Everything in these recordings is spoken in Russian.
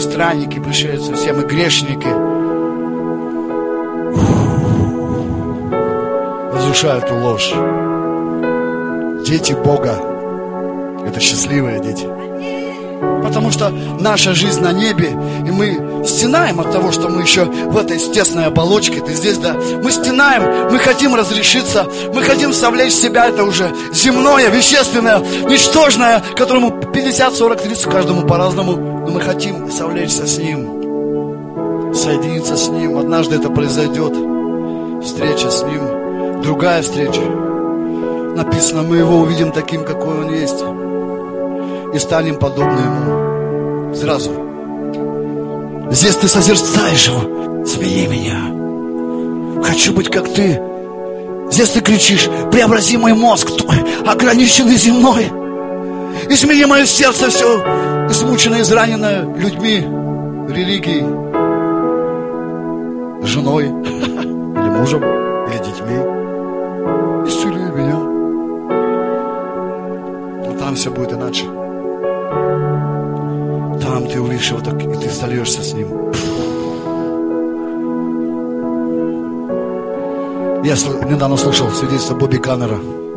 странники, пришельцы, все мы грешники. Разрушаю эту ложь. Дети Бога – это счастливые дети. Потому что наша жизнь на небе, и мы стенаем от того, что мы еще в этой тесной оболочке. Ты здесь, да? Мы стенаем, мы хотим разрешиться, мы хотим совлечь в себя это уже земное, вещественное, ничтожное, которому 50, 40, 30, каждому по-разному. Но мы хотим совлечься с Ним, соединиться с Ним. Однажды это произойдет. Встреча с Ним, другая встреча. Написано, мы Его увидим таким, какой Он есть. И станем подобны Ему. Сразу. Здесь ты созерцаешь Его. Смени меня. Хочу быть как Ты. Здесь ты кричишь, преобрази мой мозг, ограниченный земной. И смени мое сердце все, измученное, израненное людьми, религией, женой, или мужем, или детьми. Исцели меня. Но там все будет иначе. Там ты увидишь его так, и ты сольешься с Ним. Я недавно слышал свидетельство Бобби Каннера.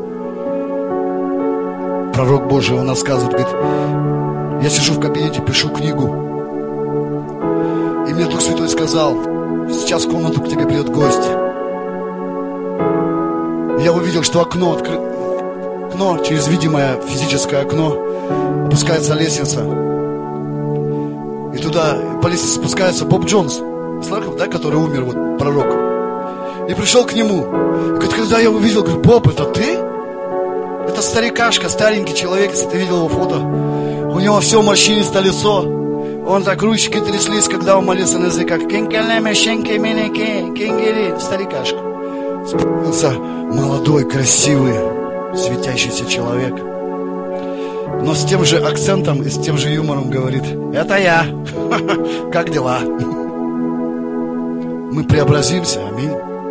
Пророк Божий, он рассказывает, говорит, я сижу в кабинете, пишу книгу. И мне Дух Святой сказал, сейчас в комнату к тебе придет гость. Я увидел, что окно, через видимое физическое окно опускается лестница. И туда по лестнице спускается Боб Джонс, слышал, да, который умер, вот, пророк. И пришел к нему. И говорит, когда я увидел, говорит, Боб, это ты? Это старикашка, старенький человек, если ты видел его фото. У него все морщинистое лицо. Он так, ручки тряслись, когда он молился на языках. Старикашка. Спустился молодой, красивый, светящийся человек. Но с тем же акцентом и с тем же юмором говорит, это я. Как дела? Мы преобразимся, аминь.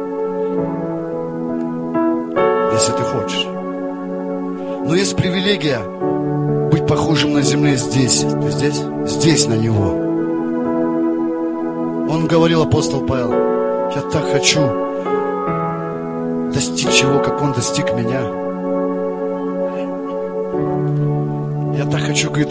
Если ты хочешь. Но есть привилегия быть похожим на земле здесь. Ты здесь? Здесь на Него. Он говорил, апостол Павел, я так хочу достичь его, как Он достиг меня. Я так хочу, говорит,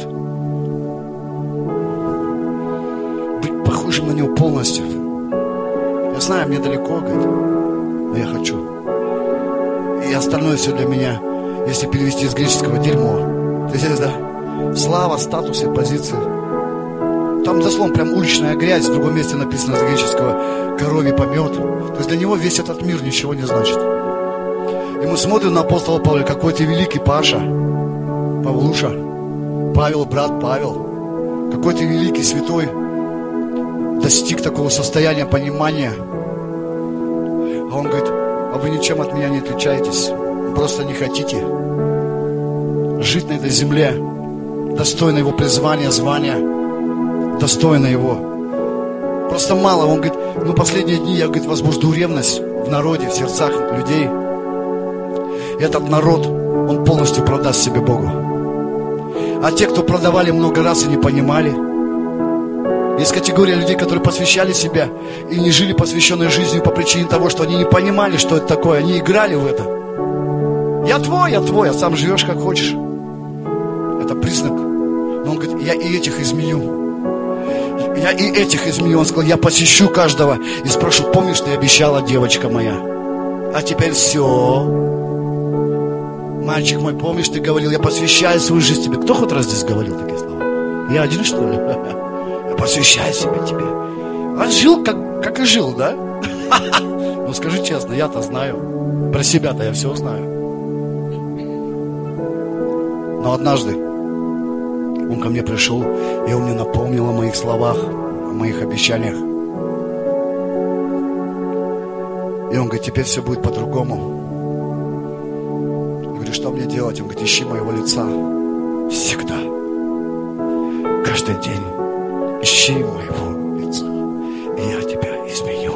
быть похожим на Него полностью. Я знаю, мне далеко, говорит, но я хочу. И остальное все для меня, если перевести из греческого, дерьмо. Ты здесь, да? Слава, статус и позиции. Там дословно прям уличная грязь, в другом месте написано с греческого коровий помет. То есть для него весь этот мир ничего не значит. И мы смотрим на апостола Павла, какой ты великий Паша, Павлуша, Павел, брат Павел, какой ты великий, святой, достиг такого состояния понимания. А он говорит, а вы ничем от меня не отличаетесь, вы просто не хотите жить на этой земле, достойно его призвания, звания, достойно его. Просто мало. Он говорит, ну последние дни я, говорит, возбужду ревность в народе, в сердцах людей. И этот народ, он полностью продаст себе Богу. А те, кто продавали много раз и не понимали, есть категория людей, которые посвящали себя и не жили посвященной жизнью по причине того, что они не понимали, что это такое. Они играли в это. Я твой, а сам живешь как хочешь. Это признак. Но он говорит, я и этих изменю. Я и этих изменю. Он сказал, я посещу каждого и спрошу, помнишь, ты обещала, девочка моя? А теперь все. Мальчик мой, помнишь, ты говорил, я посвящаю свою жизнь тебе. Кто хоть раз здесь говорил такие слова? Я один, что ли? Я посвящаю себя тебе. А жил, как и жил, да? Ну скажи честно, я-то знаю. Про себя-то я все знаю. Но однажды он ко мне пришел, и он мне напомнил о моих словах, о моих обещаниях. И он говорит, теперь все будет по-другому. Я говорю, что мне делать? Он говорит, ищи моего лица. Всегда. Каждый день. Ищи моего лица. И я тебя изменю.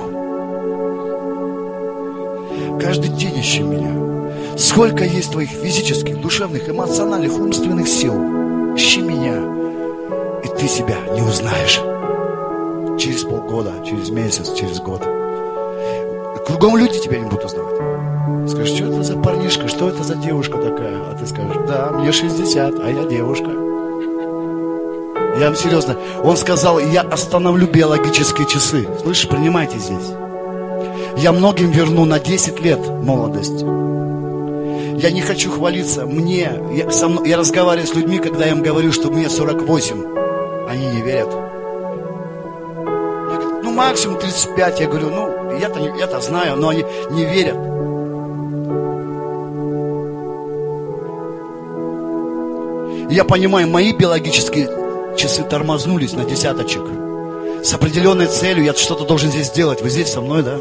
Каждый день ищи меня. Сколько есть твоих физических, душевных, эмоциональных, умственных сил. Ищи меня. И ты себя не узнаешь. Через полгода, через месяц, через год. Кругом люди тебя не будут узнавать. Скажешь, что это за парнишка, что это за девушка такая? А ты скажешь, да, мне 60, а я девушка. Я вам серьезно. Он сказал, я остановлю биологические часы. Слышишь, принимайте здесь. Я многим верну на 10 лет молодость. Я не хочу хвалиться. Я разговариваю с людьми, когда я им говорю, что мне 48. Они не верят. Мне говорят, максимум 35. Я говорю, я-то знаю, но они не верят. И я понимаю, мои биологические часы тормознулись на десяточек. С определенной целью я что-то должен здесь сделать. Вы здесь со мной, да?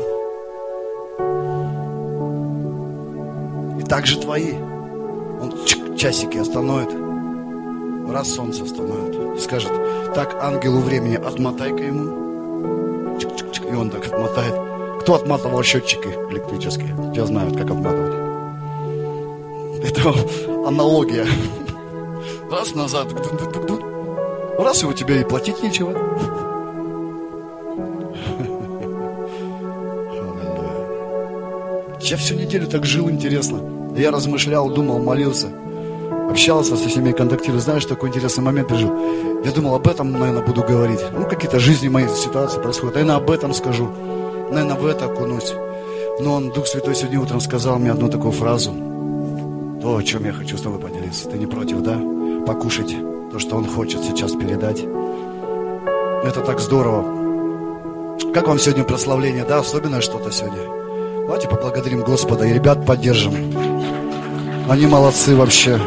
И так же твои. Он часики остановит. Раз солнце остановит. И скажет, так, ангелу времени, отмотай-ка ему. Чик-чик-чик. И он так отмотает. Кто отматывал счетчики электрические? Те знают, как отматывать. Это аналогия. Раз назад. Раз и у тебя и платить нечего. Я всю неделю так жил, интересно. Я размышлял, думал, молился. Общался со всеми, контактировал. Знаешь, такой интересный момент пережил. Я думал, об этом, наверное, буду говорить. Какие-то жизни мои ситуации происходят. Наверное, об этом скажу. Наверное, в это окунусь. Но Дух Святой сегодня утром сказал мне одну такую фразу. То, о чем я хочу с тобой поделиться. Ты не против, да? Покушать то, что Он хочет сейчас передать. Это так здорово. Как вам сегодня прославление, да? Особенное что-то сегодня. Давайте поблагодарим Господа и ребят поддержим. Они молодцы вообще.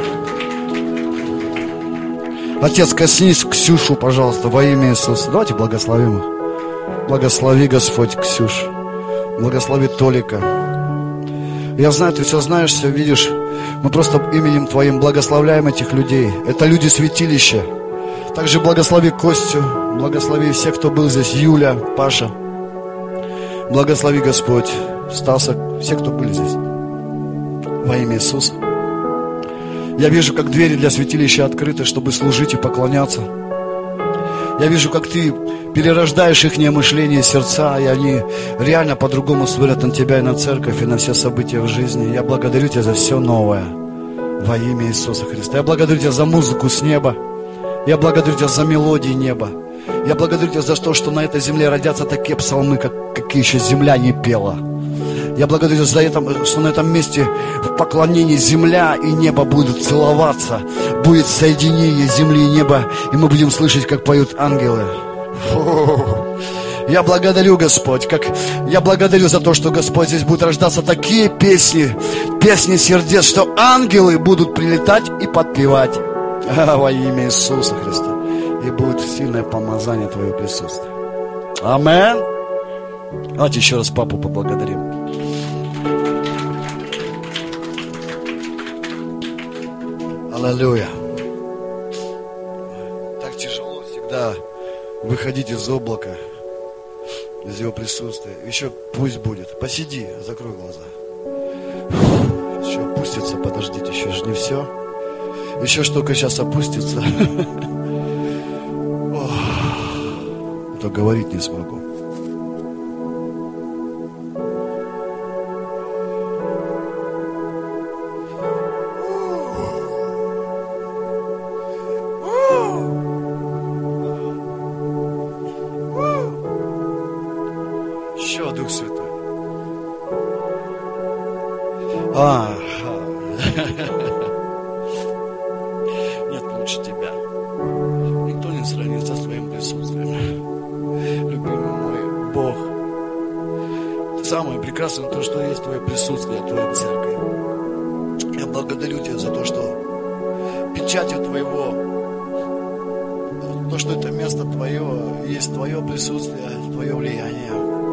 Отец, коснись Ксюшу, пожалуйста, во имя Иисуса. Давайте благословим их. Благослови, Господь, Ксюш. Благослови Толика. Я знаю, ты все знаешь, все видишь. Мы просто именем Твоим благословляем этих людей. Это люди святилища. Также благослови Костю. Благослови всех, кто был здесь. Юля, Паша. Благослови, Господь, Стаса, все, кто были здесь. Во имя Иисуса. Я вижу, как двери для святилища открыты, чтобы служить и поклоняться. Я вижу, как Ты перерождаешь их мышление, сердца, и они реально по-другому смотрят на Тебя и на церковь, и на все события в жизни. Я благодарю Тебя за все новое во имя Иисуса Христа. Я благодарю Тебя за музыку с неба. Я благодарю Тебя за мелодии неба. Я благодарю Тебя за то, что на этой земле родятся такие псалмы, какие еще земля не пела. Я благодарю Тебя за это, что на этом месте в поклонении земля и небо будут целоваться. Будет соединение земли и неба, и мы будем слышать, как поют ангелы. Я благодарю, Господь, я благодарю за то, что, Господь, здесь будут рождаться такие песни сердец, что ангелы будут прилетать и подпевать во имя Иисуса Христа. И будет сильное помазание Твое присутствие. Амин. Давайте еще раз папу поблагодарим. Аллилуйя. Так тяжело всегда выходить из облака, из Его присутствия. Еще пусть будет. Посиди, закрой глаза. Еще опустится, подождите, еще же не все. Еще ж только сейчас опустится. То говорить не смогу. Еще Дух Святой. Нет лучше Тебя. Никто не сравнится с Твоим присутствием. Любимый мой Бог, Ты самое прекрасное, то, что есть Твое присутствие, Твоя церковь. Я благодарю Тебя за то, что печатью Твоего, то, что это место Твое, есть Твое присутствие, Твое влияние.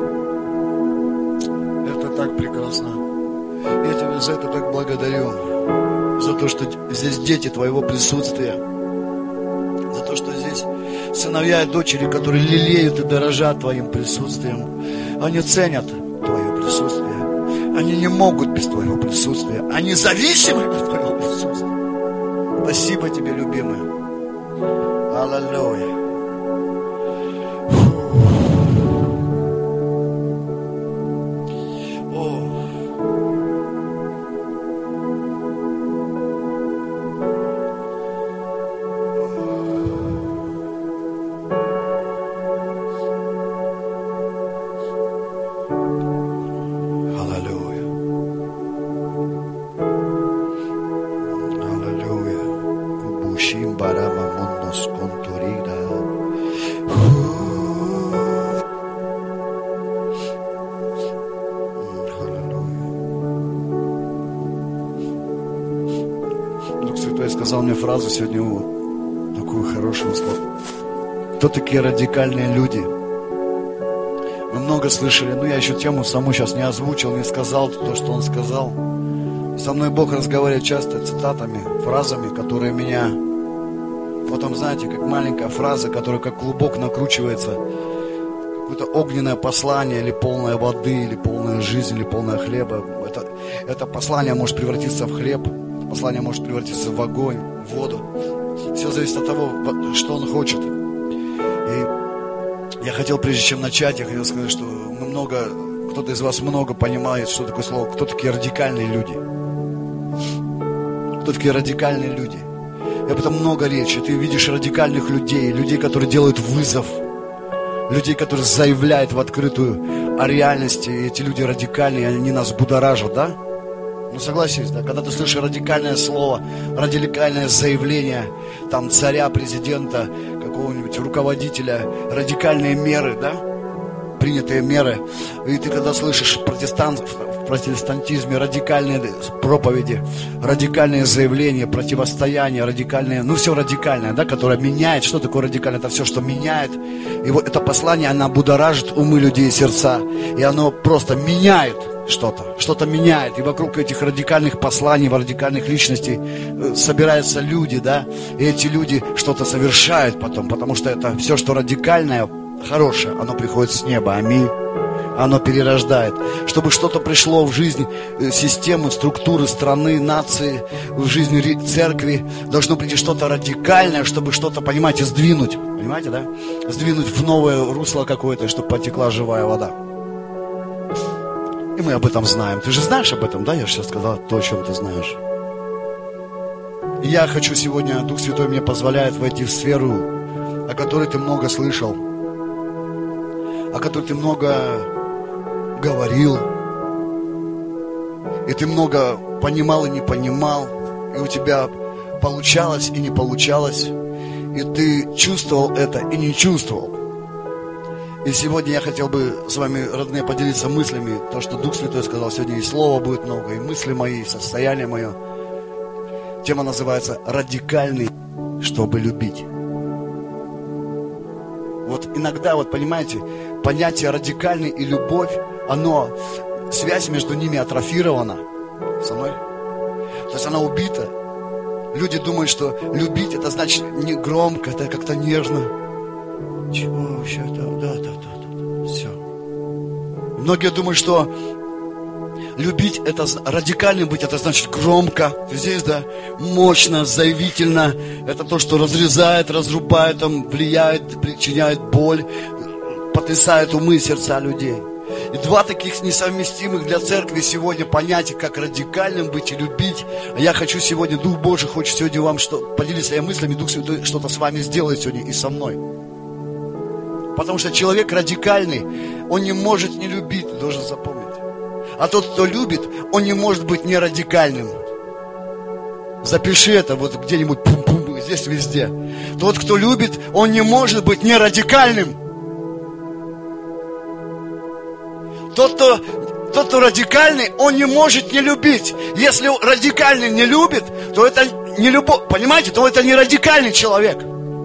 Это так прекрасно. Я Тебя за это так благодарю. За то, что здесь дети Твоего присутствия. За то, что здесь сыновья и дочери, которые лелеют и дорожат Твоим присутствием. Они ценят Твое присутствие. Они не могут без Твоего присутствия. Они зависимы от Твоего присутствия. Спасибо Тебе, любимый. Аллилуйя. сказал мне фразу сегодня, такую хорошую слово. Кто такие радикальные люди? Мы много слышали, я еще тему саму сейчас не озвучил, не сказал то, что он сказал. Со мной Бог разговаривает часто цитатами, фразами, которые меня... Потом, знаете, как маленькая фраза, которая как клубок накручивается, какое-то огненное послание, или полная воды, или полная жизнь, или полная хлеба. Это послание может превратиться в хлеб, это послание может превратиться в огонь, в воду. Все зависит от того, что он хочет. И я хотел, прежде чем начать, я хотел сказать, что кто-то из вас много понимает, что такое слово, кто такие радикальные люди. Кто такие радикальные люди? И об этом много речи. Ты видишь радикальных людей, людей, которые делают вызов, людей, которые заявляют в открытую о реальности. И эти люди радикальные, они нас будоражат, да? Согласись, да? Когда ты слышишь радикальное слово, радикальное заявление там царя, президента, какого-нибудь руководителя, радикальные меры, да? Принятые меры. И ты когда слышишь в протестантизме радикальные проповеди, радикальные заявления, противостояния, радикальные, все радикальное, да, которое меняет. Что такое радикальное? Это все, что меняет. И вот это послание, оно будоражит умы людей и сердца. И оно просто меняет что-то меняет. И вокруг этих радикальных посланий, радикальных личностей собираются люди, да. И эти люди что-то совершают потом, потому что это все, что радикальное, хорошее, оно приходит с неба. Аминь. Оно перерождает. Чтобы что-то пришло в жизнь системы, структуры страны, нации, в жизнь церкви, должно прийти что-то радикальное, чтобы что-то, понимаете, сдвинуть. Понимаете, да? Сдвинуть в новое русло какое-то, чтобы потекла живая вода. И мы об этом знаем. Ты же знаешь об этом, да? Я же сейчас сказал то, о чем ты знаешь. И я хочу сегодня, Дух Святой мне позволяет войти в сферу, о которой ты много слышал, о которой ты много говорил, и ты много понимал и не понимал, и у тебя получалось и не получалось, и ты чувствовал это и не чувствовал. И сегодня я хотел бы с вами, родные, поделиться мыслями, то, что Дух Святой сказал сегодня, и слова будет много, и мысли мои, и состояние мое. Тема называется «Радикальный, чтобы любить». Вот иногда, понимаете, понятие радикальный и любовь, связь между ними атрофирована. Со мной? То есть она убита. Люди думают, что любить это значит не громко, это как-то нежно. Чего вообще это? Да, все. Многие думают, что любить это радикально быть, это значит громко. Здесь, да, мощно, заявительно. Это то, что разрезает, разрубает, влияет, причиняет боль, потрясает умы и сердца людей. И два таких несовместимых для церкви сегодня понятия, как радикальным быть и любить. Я хочу сегодня, Дух Божий хочет сегодня вам поделиться своими мыслями, Дух Святой что-то с вами сделает сегодня и со мной. Потому что человек радикальный, он не может не любить, ты должен запомнить. А тот, кто любит, он не может быть не радикальным. Запиши это где-нибудь, здесь везде. Тот, кто любит, он не может быть не радикальным. Тот, кто радикальный, он не может не любить. Если радикальный не любит, то это не любовь, понимаете, то это не радикальный человек.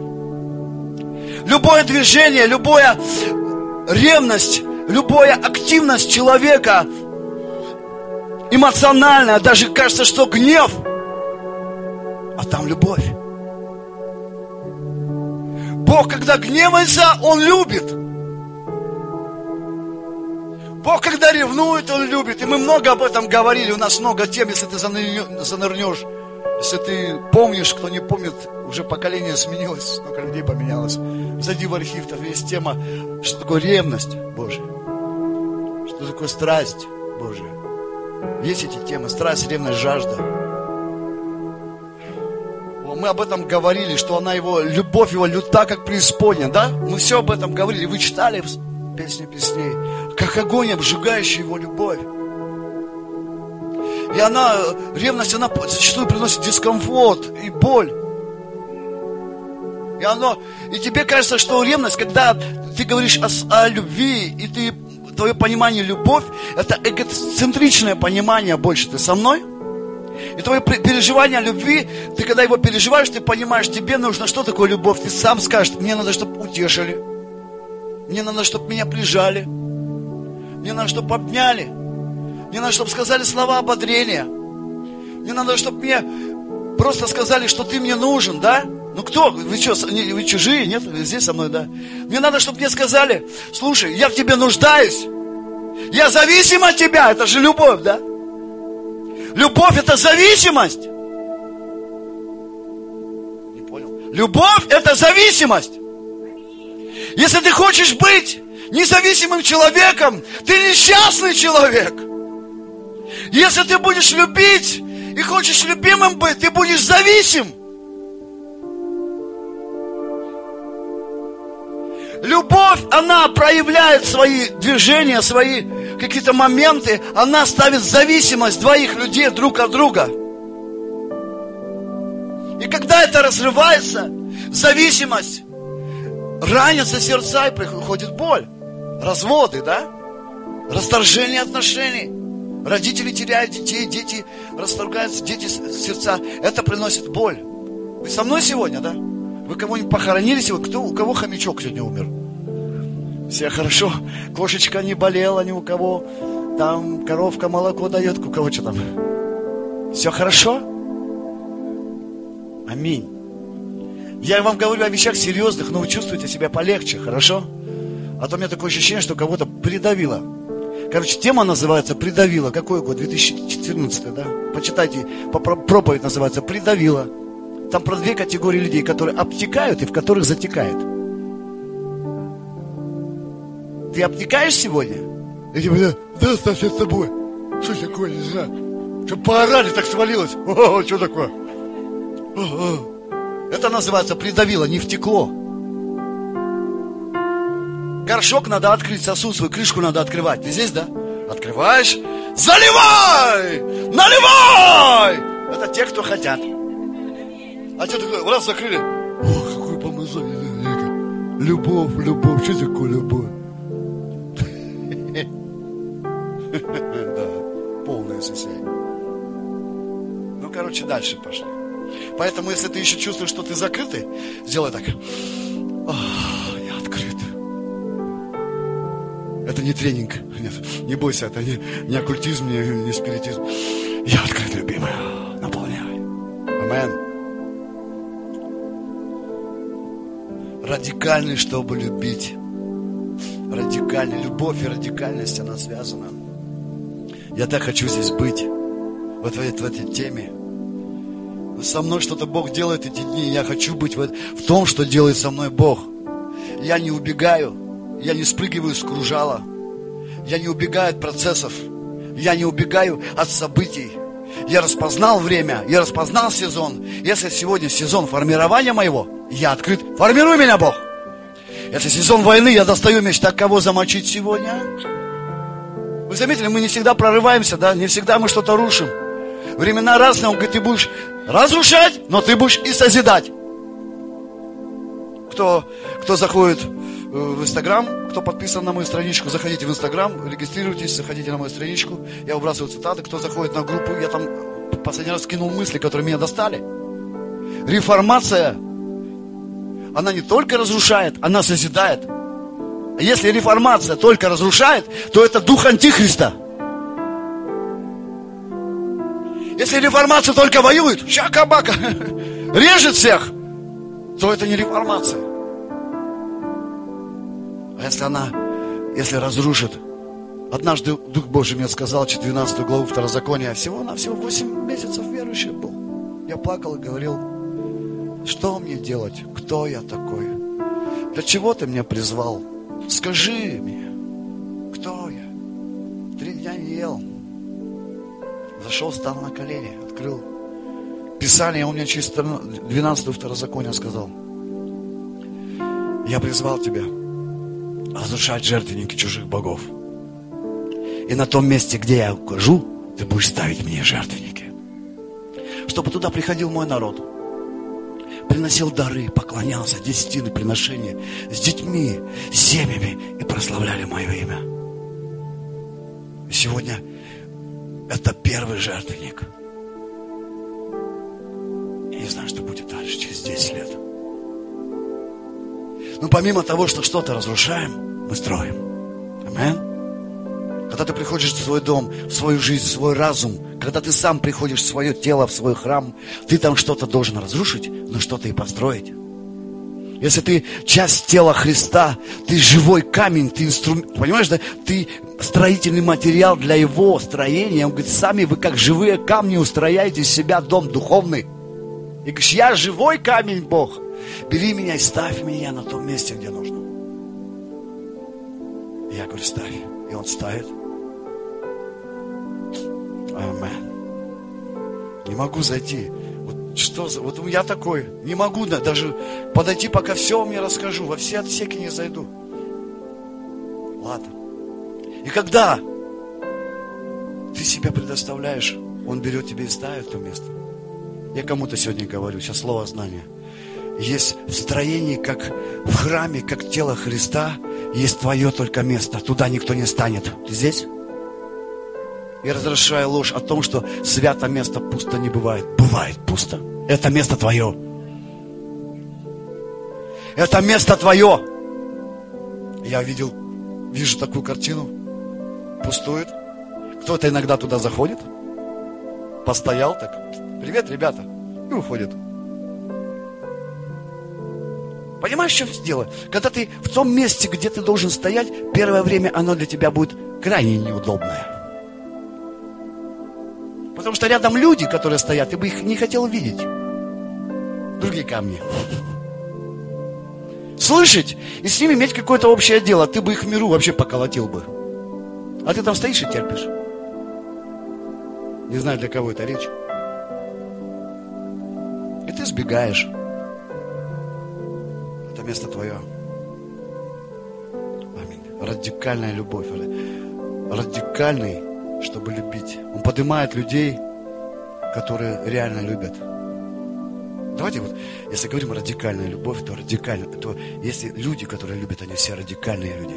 Любое движение, любая ревность, любая активность человека, эмоциональная, даже кажется, что гнев, а там любовь. Бог, когда гневается, Он любит. Бог, когда ревнует, Он любит. И мы много об этом говорили, у нас много тем, если ты занырнешь, если ты помнишь, кто не помнит, уже поколение сменилось, много людей поменялось. Зайди в архив, там есть тема, что такое ревность Божия, что такое страсть Божия. Есть эти темы, страсть, ревность, жажда. Мы об этом говорили, что любовь его люта, как преисподняя, да? Мы все об этом говорили, вы читали песни песней, как огонь, обжигающий его любовь. И ревность, она зачастую приносит дискомфорт и боль. И тебе кажется, что ревность, когда ты говоришь о любви, и твое понимание любовь, это эгоцентричное понимание больше. Ты со мной? И твое переживание любви, ты когда его переживаешь, ты понимаешь, тебе нужно, что такое любовь. Ты сам скажешь, мне надо, чтобы утешили. Мне надо, чтобы меня прижали. Мне надо, чтобы обняли. Мне надо, чтобы сказали слова ободрения. Мне надо, чтобы мне просто сказали, что ты мне нужен, да? Ну кто? Вы что, вы чужие? Нет? Вы здесь со мной, да? Мне надо, чтобы мне сказали, слушай, я в тебе нуждаюсь. Я зависим от тебя. Это же любовь, да? Любовь это зависимость. Не понял? Любовь это зависимость. Если ты хочешь быть независимым человеком, ты несчастный человек. Если ты будешь любить и хочешь любимым быть, ты будешь зависим. Любовь, она проявляет свои движения, свои какие-то моменты, она ставит зависимость двоих людей друг от друга. И когда это разрывается, зависимость, ранятся сердца и приходит боль. Разводы, да? Расторжение отношений. Родители теряют детей, дети расторгаются, дети сердца. Это приносит боль. Вы со мной сегодня, да? Вы кого-нибудь похоронили сегодня? У кого хомячок сегодня умер? Все хорошо. Кошечка не болела ни у кого. Там коровка молоко дает. У кого что там? Все хорошо? Аминь. Я вам говорю о вещах серьезных, но вы чувствуете себя полегче, хорошо? А то у меня такое ощущение, что кого-то придавило. Короче, тема называется «Придавило». Какой год? 2014, да? Почитайте, проповедь называется «Придавило». Там про две категории людей, которые обтекают и в которых затекает. Ты обтекаешь сегодня? Я тебе, да, оставься с собой. Что такое, не знаю. Что поорали, так свалилось. О, что такое? Это называется «придавило», не втекло. Горшок надо открыть, сосуд свой, крышку надо открывать. Ты здесь, да? Открываешь, заливай, наливай. Это те, кто хотят. А что такое? Раз закрыли. О, какое помазание. Любовь, любовь. Что такое любовь? Да, полное состояние. Ну, короче, дальше пошли. Поэтому, если ты еще чувствуешь, что ты закрытый, сделай так. Я открыт. Это не тренинг. Нет, не бойся, это не оккультизм, не спиритизм. Я открыт, любимый. Наполняй. Амен. Радикальный, чтобы любить. Радикальный. Любовь и радикальность, она связана. Я так хочу здесь быть. Вот в этой теме. Со мной что-то Бог делает эти дни. Я хочу быть в том, что делает со мной Бог. Я не убегаю. Я не спрыгиваю с кружала. Я не убегаю от процессов. Я не убегаю от событий. Я распознал время. Я распознал сезон. Если сегодня сезон формирования моего, я открыт. Формируй меня, Бог. Если сезон войны, я достаю меч. Так кого замочить сегодня? Вы заметили, мы не всегда прорываемся, да? Не всегда мы что-то рушим. Времена разные, он говорит, ты будешь разрушать, но ты будешь и созидать. Кто заходит в Инстаграм, кто подписан на мою страничку, заходите в Инстаграм, регистрируйтесь, заходите на мою страничку. Я выбрасываю цитаты. Кто заходит на группу, я там последний раз скинул мысли, которые меня достали. Реформация, она не только разрушает, она созидает. А если реформация только разрушает, то это дух антихриста. Если реформация только воюет, щака-бака, режет всех, то это не реформация. А если разрушит, однажды Дух Божий мне сказал, 12 главу Второзакония, всего-навсего 8 месяцев верующий был. Я плакал и говорил, что мне делать, кто я такой, для чего ты меня призвал, скажи мне, кто я. 3 дня не ел. Зашел, стал на колени, открыл Писание, он мне через 12 Второзакония сказал, я призвал тебя разрушать жертвенники чужих богов. И на том месте, где я укажу, ты будешь ставить мне жертвенники. Чтобы туда приходил мой народ, приносил дары, поклонялся, десятины приношения с детьми, с семьями и прославляли мое имя. И сегодня это первый жертвенник. знаю, что будет дальше, через 10 лет. Но помимо того, что что-то разрушаем, мы строим. Аминь. Когда ты приходишь в свой дом, в свою жизнь, в свой разум, когда ты сам приходишь в свое тело, в свой храм, ты там что-то должен разрушить, но что-то и построить. Если ты часть тела Христа, ты живой камень, ты инструмент, понимаешь, да? Ты строительный материал для Его строения. Он говорит, сами вы как живые камни устрояете из себя дом духовный. И говоришь, я живой камень, Бог. Бери меня и ставь меня на том месте, где нужно. И я говорю, ставь. И Он ставит. Аминь. Не могу зайти. Вот я такой. Не могу даже подойти, пока все вам не расскажу. Во все отсеки не зайду. Ладно. И когда ты себя предоставляешь, Он берет тебя и ставит в то место. Я кому-то сегодня говорю, сейчас слово знания. Есть в строении, как в храме, как тело Христа, есть твое только место. Туда никто не станет. Ты здесь? Я разрушаю ложь о том, что свято место пусто не бывает. Бывает пусто. Это место твое. Это место твое. Я вижу такую картину. Пустует. Кто-то иногда туда заходит. Постоял так. Привет, ребята. И уходит. Понимаешь, в чем дело? Когда ты в том месте, где ты должен стоять, первое время оно для тебя будет крайне неудобное. Потому что рядом люди, которые стоят, ты бы их не хотел видеть. Другие камни. Слышать и с ними иметь какое-то общее дело. Ты бы их в миру вообще поколотил бы. А ты там стоишь и терпишь. Не знаю, для кого это речь. И ты сбегаешь. Это место твое. Аминь. Радикальная любовь. Радикальный, чтобы любить. Он поднимает людей, которые реально любят. Давайте если говорим радикальная любовь, то если люди, которые любят, они все радикальные люди.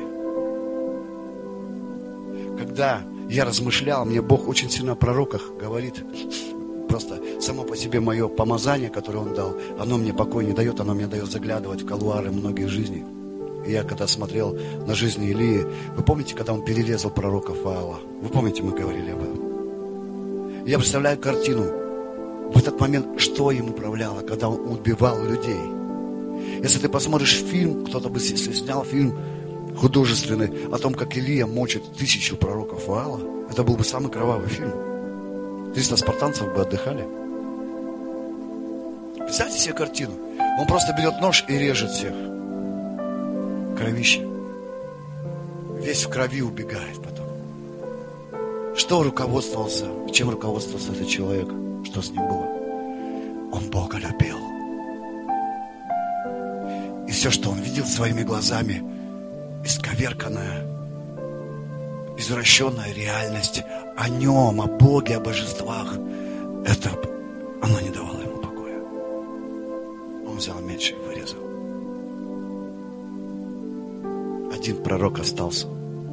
Когда я размышлял, мне Бог очень сильно о пророках говорит. Просто само по себе мое помазание, которое Он дал, оно мне покой не дает, оно мне дает заглядывать в кулуары многих жизней. И я когда смотрел на жизнь Илии, вы помните, когда он перерезал пророка Ваала? Вы помните, мы говорили об этом? Я представляю картину. В этот момент, что им управляло, когда он убивал людей. Если ты посмотришь фильм, кто-то бы снял фильм художественный о том, как Илия мочит 1000 пророков Ваала, это был бы самый кровавый фильм. 300 спартанцев бы отдыхали. Представьте себе картину. Он просто берет нож и режет всех. Кровище. Весь в крови убегает потом. Чем руководствовался этот человек? Что с ним было? Он Бога любил. И все, что он видел своими глазами, исковерканная, извращенная реальность о нем, о Боге, о божествах, оно не давало ему покоя. Он взял меч и вырезал. Один пророк остался.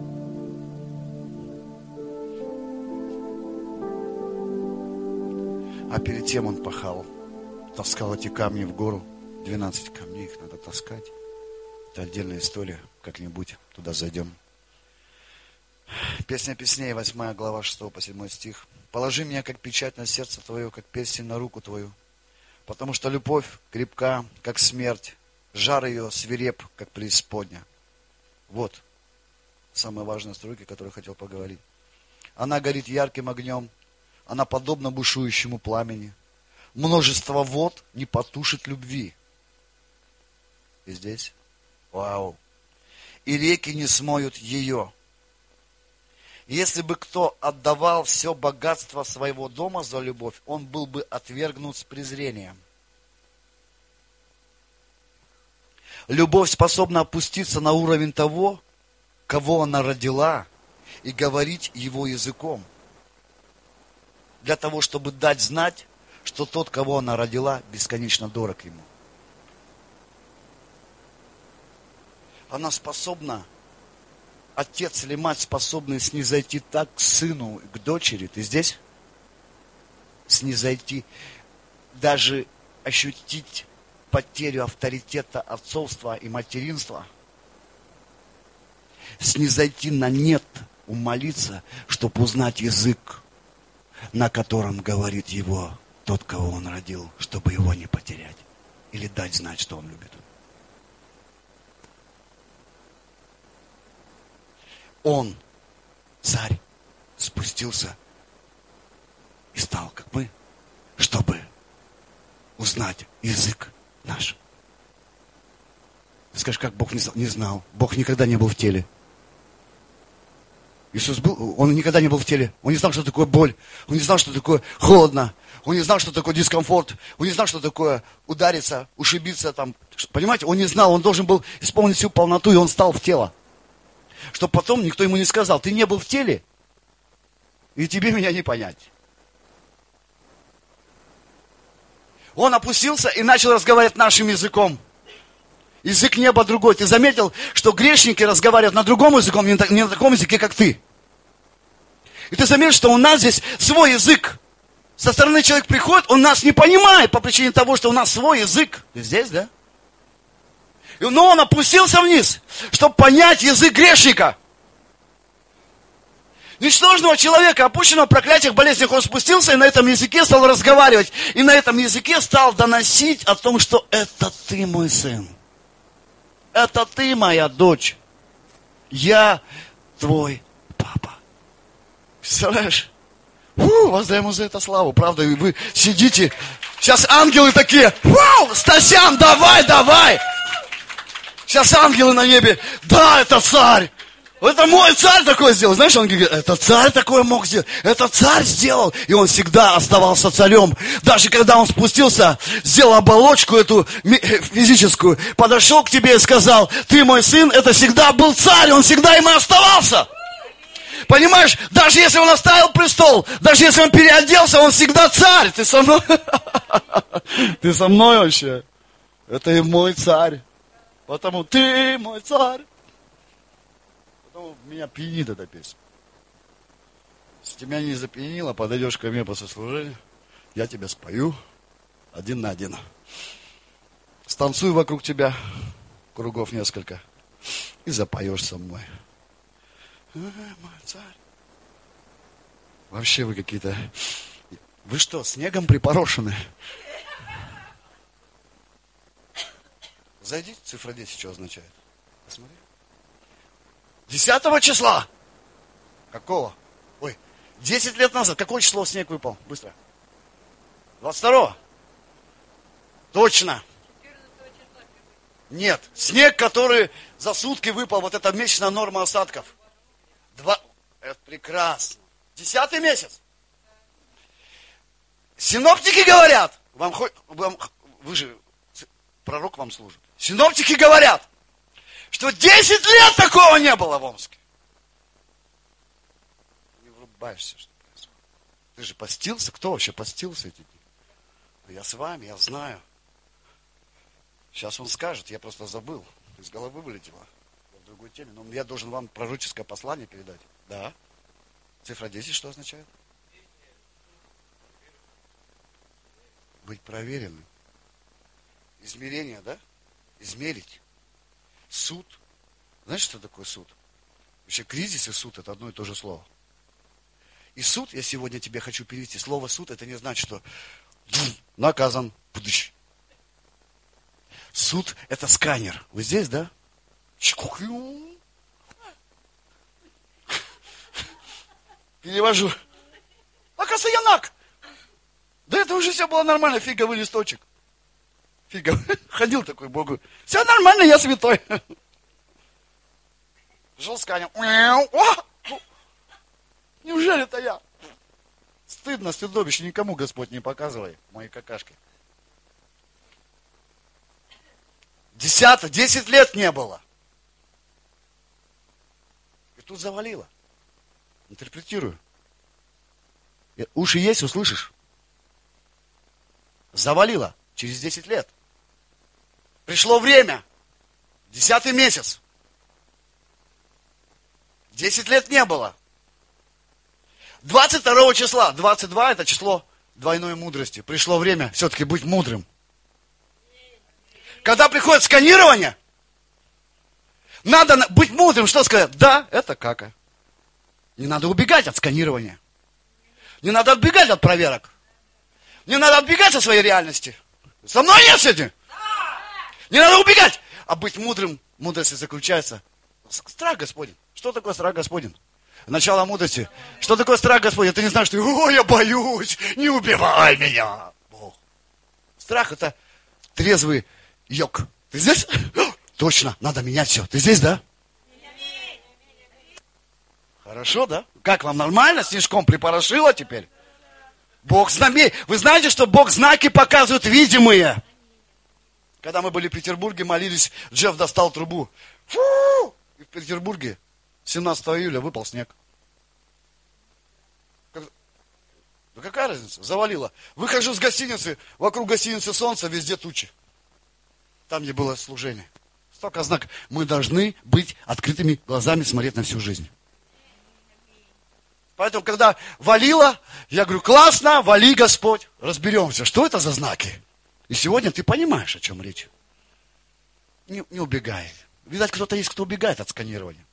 А перед тем он пахал, таскал эти камни в гору. 12 камней, их надо таскать. Это отдельная история, как-нибудь туда зайдем. Песня песней, 8 глава, 6 по 7 стих. «Положи меня, как печать на сердце твое, как перстень на руку твою, потому что любовь крепка, как смерть, жар ее свиреп, как преисподня». Вот самые важные строки, о которых хотел поговорить. Она горит ярким огнем, она подобна бушующему пламени. Множество вод не потушит любви. И здесь, вау. И реки не смоют ее. Если бы кто отдавал все богатство своего дома за любовь, он был бы отвергнут с презрением. Любовь способна опуститься на уровень того, кого она родила, и говорить его языком. Для того, чтобы дать знать, что тот, кого она родила, бесконечно дорог ему. Она способна, отец или мать способны снизойти так к сыну, к дочери. Ты здесь? Снизойти даже ощутить потерю авторитета отцовства и материнства, снизойти на нет, умолиться, чтобы узнать язык, на котором говорит его тот, кого он родил, чтобы его не потерять или дать знать, что он любит. Он, царь, спустился и стал, как мы, чтобы узнать язык наш. Ты скажешь, как Бог не знал? Бог никогда не был в теле. Иисус был, Он никогда не был в теле. Он не знал, что такое боль. Он не знал, что такое холодно. Он не знал, что такое дискомфорт. Он не знал, что такое удариться, ушибиться там. Понимаете, он не знал. Он должен был исполнить всю полноту, и он стал в тело. Чтобы потом никто ему не сказал, ты не был в теле, и тебе меня не понять. Он опустился и начал разговаривать нашим языком. Язык неба другой. Ты заметил, что грешники разговаривают на другом языке, не на таком языке, как ты. И ты заметил, что у нас здесь свой язык. Со стороны человек приходит, он нас не понимает по причине того, что у нас свой язык. Ты здесь, да? Но он опустился вниз, чтобы понять язык грешника. Ничтожного человека, опущенного в проклятиях, болезнях, он спустился и на этом языке стал разговаривать. И на этом языке стал доносить о том, что это ты мой сын. Это ты моя дочь. Я твой папа. Представляешь? Воздай ему за это славу. Правда, и вы сидите. Сейчас ангелы такие. Вау, Стасян, давай, давай. Сейчас ангелы на небе. Да, это царь. Это мой царь такой сделал. Знаешь, он говорит, это царь такое мог сделать. Это царь сделал. И он всегда оставался царем. Даже когда он спустился, сделал оболочку эту физическую, подошел к тебе и сказал, ты мой сын, это всегда был царь. Он всегда им и оставался. Понимаешь, даже если он оставил престол, даже если он переоделся, он всегда царь. Ты со мной? Ты со мной вообще? Это и мой царь. Потому ты мой царь. Потом меня пьянит эта песня. Если тебя не запьянило, подойдешь ко мне после служения, я тебя спою 1 на 1. Станцую вокруг тебя, кругов несколько, и запоешь со мной. Мой царь. Вообще вы какие-то... Вы что, снегом припорошены? Зайди, цифра 10 что означает? Посмотри. 10 числа. Какого? Ой, 10 лет назад. Какое число снег выпал? Быстро. 22. Точно. Нет. Снег, который за сутки выпал, вот это месячная норма осадков. Это прекрасно. 10 месяц. Синоптики говорят, вы же, пророк вам служит. Синоптики говорят, что 10 лет такого не было в Омске. Не врубаешься, что происходит. Ты же постился? Кто вообще постился эти дни? Я с вами, я знаю. Сейчас он скажет, я просто забыл. Из головы вылетело. В другой теме. Но я должен вам пророческое послание передать. Да. Цифра 10 что означает? Быть проверенным. Измерение, да? Измерить. Суд. Знаешь, что такое суд? Вообще кризис и суд это одно и то же слово. И суд, я сегодня тебе хочу перевести. Слово суд это не значит, что наказан. Суд это сканер. Вы здесь, да? Перевожу. Оказывается, я наг. До этого уже все было нормально. Фиговый листочек. Ходил такой Богу. Все нормально, я святой. Жил сканер. Неужели это я? Стыдно, стыдобище. Никому Господь не показывай мои какашки. 10 лет не было. И тут завалило. Интерпретирую. Уши есть, услышишь? Завалило. Через 10 лет. Пришло время. 10 месяц. 10 лет не было. 22 числа. 22 это число двойной мудрости. Пришло время все-таки быть мудрым. Когда приходит сканирование, надо быть мудрым, что сказать? Да, это кака. Не надо убегать от сканирования. Не надо отбегать от проверок. Не надо отбегать от своей реальности. Со мной нет сегодня? Не надо убегать. А быть мудрым, мудрость заключается в страх Господень. Что такое страх Господень? Начало мудрости. Что такое страх Господень? Ты не знаешь, что я боюсь, не убивай меня. Бог. Страх это трезвый йог. Ты здесь? Точно, надо менять все. Ты здесь, да? Хорошо, да? Как вам, нормально? Снежком припорошило теперь? Бог знамей. Вы знаете, что Бог знаки показывает видимые? Когда мы были в Петербурге, молились, Джефф достал трубу. Фу! И в Петербурге 17 июля выпал снег. Да какая разница? Завалило. Выхожу с гостиницы, вокруг гостиницы солнце, везде тучи. Там, где было служение. Столько знаков. Мы должны быть открытыми глазами, смотреть на всю жизнь. Поэтому, когда валило, я говорю, классно, вали, Господь. Разберемся, что это за знаки. И сегодня ты понимаешь, о чем речь. Не убегай. Видать, кто-то есть, кто убегает от сканирования.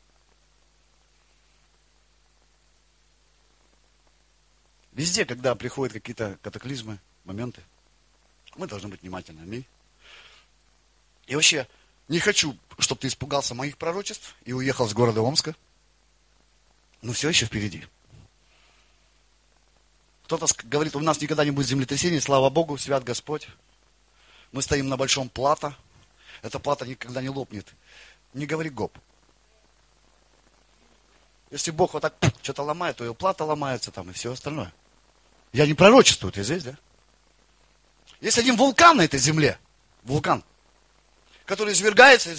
Везде, когда приходят какие-то катаклизмы, моменты, мы должны быть внимательны. Аминь. И вообще, не хочу, чтобы ты испугался моих пророчеств и уехал с города Омска. Но все еще впереди. Кто-то говорит, у нас никогда не будет землетрясений, слава Богу, свят Господь. Мы стоим на большом плато. Эта плата никогда не лопнет. Не говори гоп. Если Бог вот так что-то ломает, то и плата ломается там и все остальное. Я не пророчествую, ты здесь, да? Есть один вулкан на этой земле. Вулкан. Который извергается,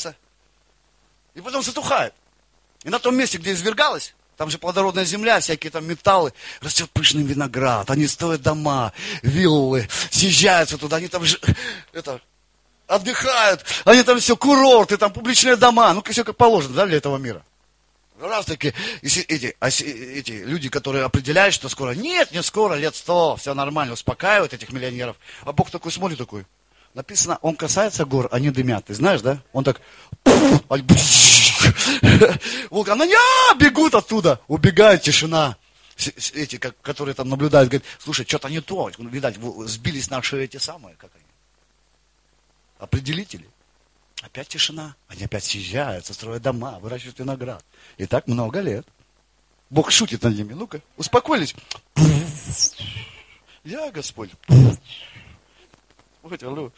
и потом затухает. И на том месте, где извергалось, там же плодородная земля, всякие там металлы, растет пышный виноград, они строят дома, виллы, съезжаются туда, они там отдыхают, они там все, курорты, там публичные дома, ну все как положено, да, для этого мира. Раз таки, эти люди, которые определяют, что скоро, нет, не скоро, лет 100, все нормально, успокаивают этих миллионеров, а Бог такой смотрит, такой, написано, он касается гор, они дымят, ты знаешь, да? Он так, вулканы бегут оттуда, убегает, тишина. Эти, которые там наблюдают, говорят, слушай, что-то не то, видать, сбились наши эти самые, как они, определители. Опять тишина, они опять съезжаются, строят дома, выращивают виноград. И так много лет. Бог шутит над ними, ну-ка, успокоились. Я Господь. Вот, алло.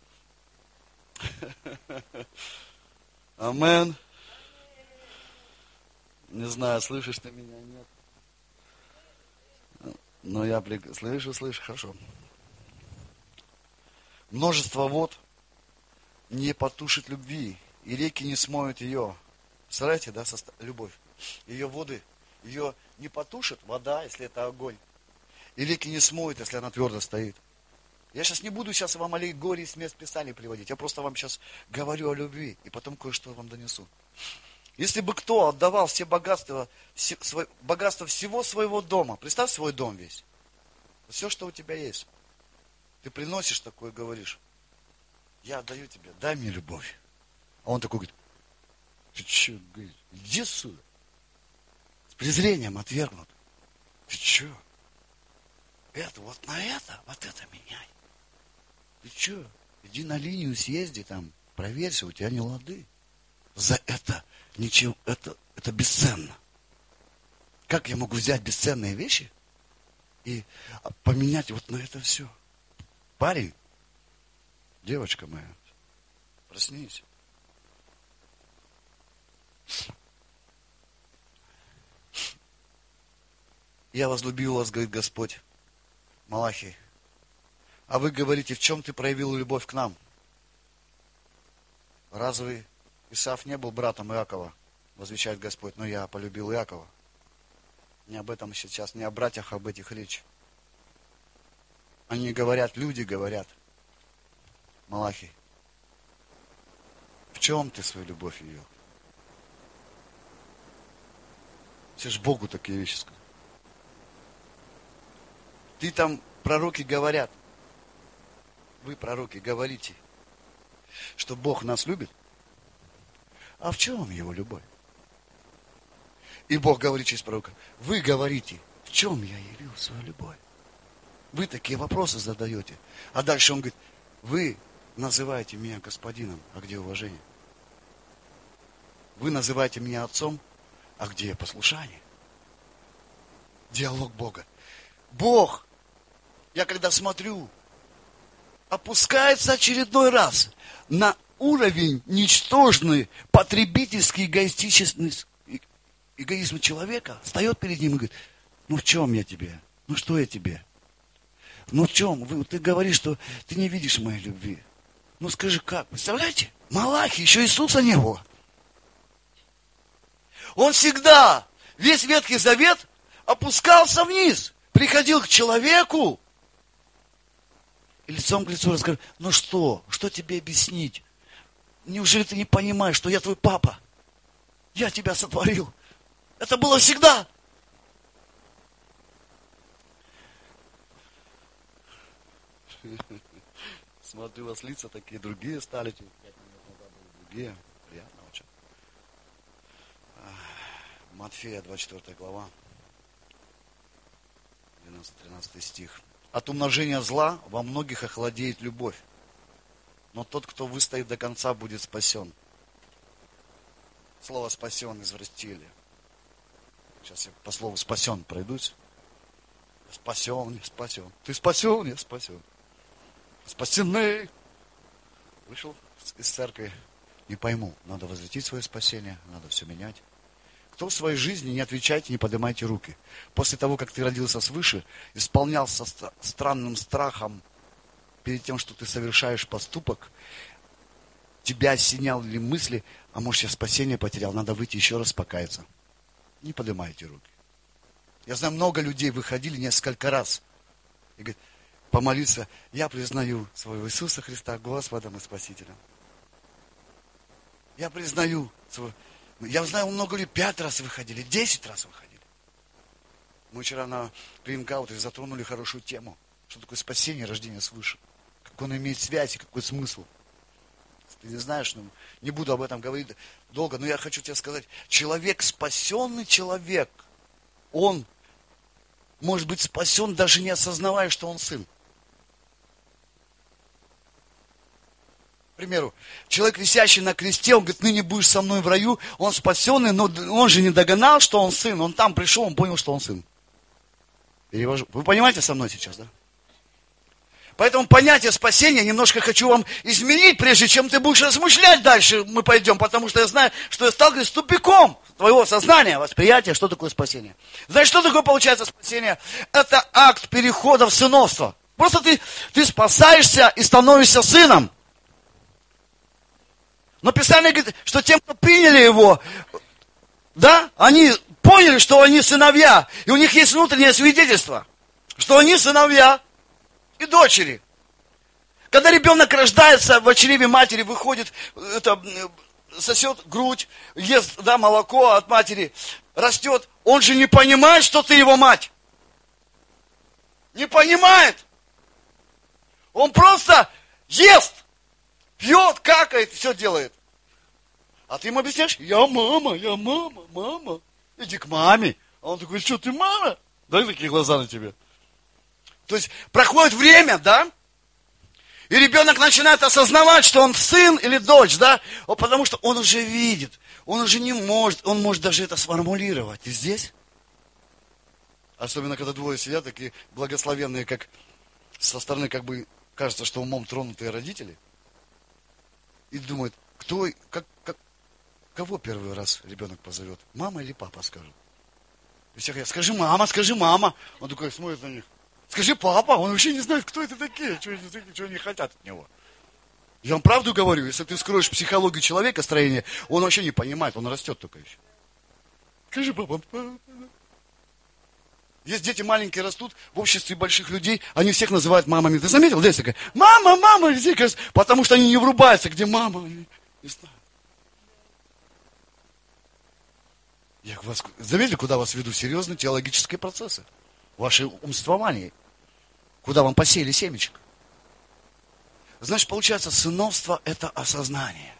Амен. Не знаю, слышишь ты меня, нет. Но я слышу, хорошо. Множество вод не потушит любви, и реки не смоют ее. Представляете, да, любовь. Ее воды, ее не потушит вода, если это огонь. И реки не смоют, если она твердо стоит. Я сейчас не буду вам аллегории с мест Писания приводить. Я просто вам сейчас говорю о любви. И потом кое-что вам донесу. Если бы кто отдавал все богатства всего своего дома. Представь свой дом весь. Все, что у тебя есть. Ты приносишь такое и говоришь. Я отдаю тебе, дай мне любовь. А он такой говорит. Ты что, говорит, иди сюда. С презрением отвергнут. Ты что? Это, вот это меняй. Ты что? Иди на линию съезди там, проверься, у тебя не лады. За это ничего, это бесценно. Как я могу взять бесценные вещи и поменять вот на это все? Парень, девочка моя, проснись. Я возлюбил вас, говорит Господь, Малахий. А вы говорите, в чем ты проявил любовь к нам? Разве Исав не был братом Иакова? Возвещает Господь, но я полюбил Иакова. Не об этом сейчас, не о братьях, а об этих речь. Они говорят, люди говорят, Малахий, в чем ты свою любовь ее? Все ж Богу такие вещи сказали. Ты там, пророки говорят, вы, пророки, говорите, что Бог нас любит. А в чем его любовь? И Бог говорит через пророка: вы говорите, в чем я явил свою любовь? Вы такие вопросы задаете. А дальше он говорит: вы называете меня господином, а где уважение? Вы называете меня отцом, а где послушание? Диалог Бога. Бог, я когда смотрю, опускается очередной раз на уровень ничтожный, потребительский, эгоизм человека, встает перед ним и говорит: ну в чем я тебе? Ну что я тебе? Ну в чем? Ты говоришь, что ты не видишь моей любви. Ну скажи, как? Представляете? Малахи, еще Иисуса не было. Он всегда, весь Ветхий Завет, опускался вниз, приходил к человеку и лицом к лицу разговаривал: ну что тебе объяснить? Неужели ты не понимаешь, что я твой папа? Я тебя сотворил. Это было всегда. Смотрю, у вас лица такие другие стали. Другие. Приятно очень. Матфея, 24 глава, 12-13 стих. От умножения зла во многих охладеет любовь, но тот, кто выстоит до конца, будет спасен. Слово «спасен» извратили. Сейчас я по слову «спасен» пройдусь. Спасен, не спасен. Ты спасен, я спасен. Спасенный. Вышел из церкви. Не пойму. Надо возвратить свое спасение. Надо все менять. Кто в своей жизни, не отвечайте, не поднимайте руки. После того, как ты родился свыше, исполнялся странным страхом перед тем, что ты совершаешь поступок, тебя осеняли ли мысли: а может, я спасение потерял, надо выйти еще раз покаяться. Не поднимайте руки. Я знаю, много людей выходили несколько раз и говорят: помолиться: я признаю своего Иисуса Христа Господом и Спасителем. Я признаю своего... Я знаю, много людей 5 раз выходили, 10 раз выходили. Мы вчера на приимкауте затронули хорошую тему. Что такое спасение, рождение свыше? Как он имеет связь и какой смысл? Ты не знаешь, ну, не буду об этом говорить долго, но я хочу тебе сказать: человек, спасенный человек, он может быть спасен, даже не осознавая, что он сын. К примеру, человек, висящий на кресте, он говорит: ныне будешь со мной в раю. Он спасенный, но он же не догнал, что он сын. Он там пришел, он понял, что он сын. Перевожу. Вы понимаете со мной сейчас, да? Поэтому понятие спасения немножко хочу вам изменить, прежде чем ты будешь размышлять дальше, мы пойдем, потому что я знаю, что я сталкиваюсь с тупиком твоего сознания, восприятия, что такое спасение. Знаешь, что такое получается спасение? Это акт перехода в сыновство. Просто ты спасаешься и становишься сыном. Но Писание говорит, что тем, кто приняли его, да, они поняли, что они сыновья, и у них есть внутреннее свидетельство, что они сыновья и дочери. Когда ребенок рождается в чреве матери, выходит, сосет грудь, ест, да, молоко от матери, растет, он же не понимает, что ты его мать. Не понимает. Он просто ест, пьет, какает, все делает. А ты ему объясняешь: я мама, мама. Иди к маме. А он такой: что ты мама? Дай такие глаза на тебе. То есть проходит время, да? И ребенок начинает осознавать, что он сын или дочь, да? Потому что он уже видит, он уже не может, он может даже это сформулировать. Ты здесь? Особенно, когда двое сидят, такие благословенные, как со стороны, как бы кажется, что умом тронутые родители. И думают, кого первый раз ребенок позовет? Мама или папа, скажет? И все говорят: скажи мама. Он такой смотрит на них: скажи папа. Он вообще не знает, кто это такие, что они хотят от него. Я вам правду говорю, если ты вскроешь психологию человека, строение, он вообще не понимает, он растет только еще. Скажи папа. Есть дети маленькие, растут в обществе больших людей, они всех называют мамами. Ты заметил? Здесь такая: мама, здесь, потому что они не врубаются, где мама. Они не знаю. Я вас заметили, куда вас веду? Серьезные теологические процессы. Ваши умствования. Куда вам посеяли семечко. Значит, получается, сыновство – это осознание.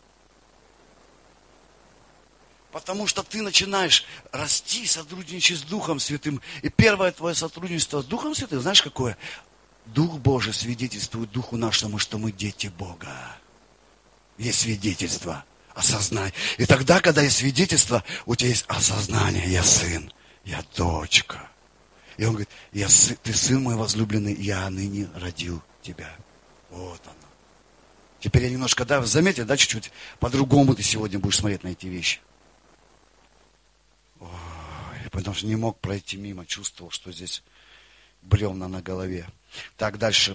Потому что ты начинаешь расти, сотрудничать с Духом Святым. И первое твое сотрудничество с Духом Святым, знаешь, какое? Дух Божий свидетельствует Духу нашему, что мы дети Бога. Есть свидетельство, осознание. И тогда, когда есть свидетельство, у тебя есть осознание. Я сын, я дочка. И он говорит, ты сын мой возлюбленный, я ныне родил тебя. Вот оно. Теперь я немножко, да, заметили, да, чуть-чуть по-другому ты сегодня будешь смотреть на эти вещи. Ой, потому что не мог пройти мимо, чувствовал, что здесь бревна на голове. Так, дальше.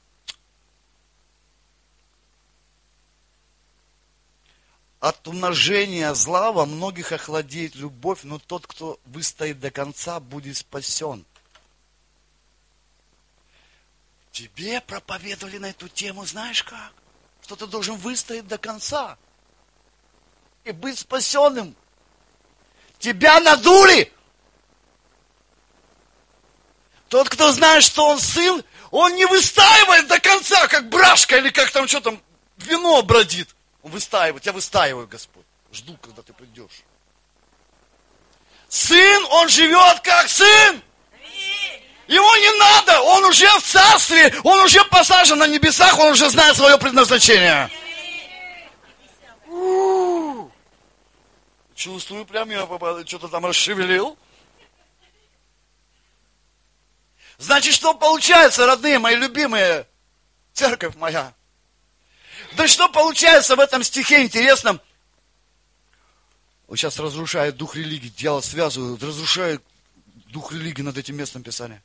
От умножения зла во многих охладеет любовь, но тот, кто выстоит до конца, будет спасен. Тебе проповедовали на эту тему, знаешь как? Что ты должен выстоять до конца и быть спасенным. Тебя надули. Тот, кто знает, что он сын, он не выстаивает до конца, как брашка или как там, что там, вино бродит. Он выстаивает, я выстаиваю, Господь. Жду, когда ты придешь. Сын, он живет как сын. Ему не надо, он уже в царстве, он уже посажен на небесах, он уже знает свое предназначение. Чувствую, прям я что-то там расшевелил. Значит, что получается, родные мои любимые, церковь моя? Да что получается в этом стихе интересном? Вот сейчас разрушает дух религии, дьявол связывает, разрушает дух религии над этим местом Писания.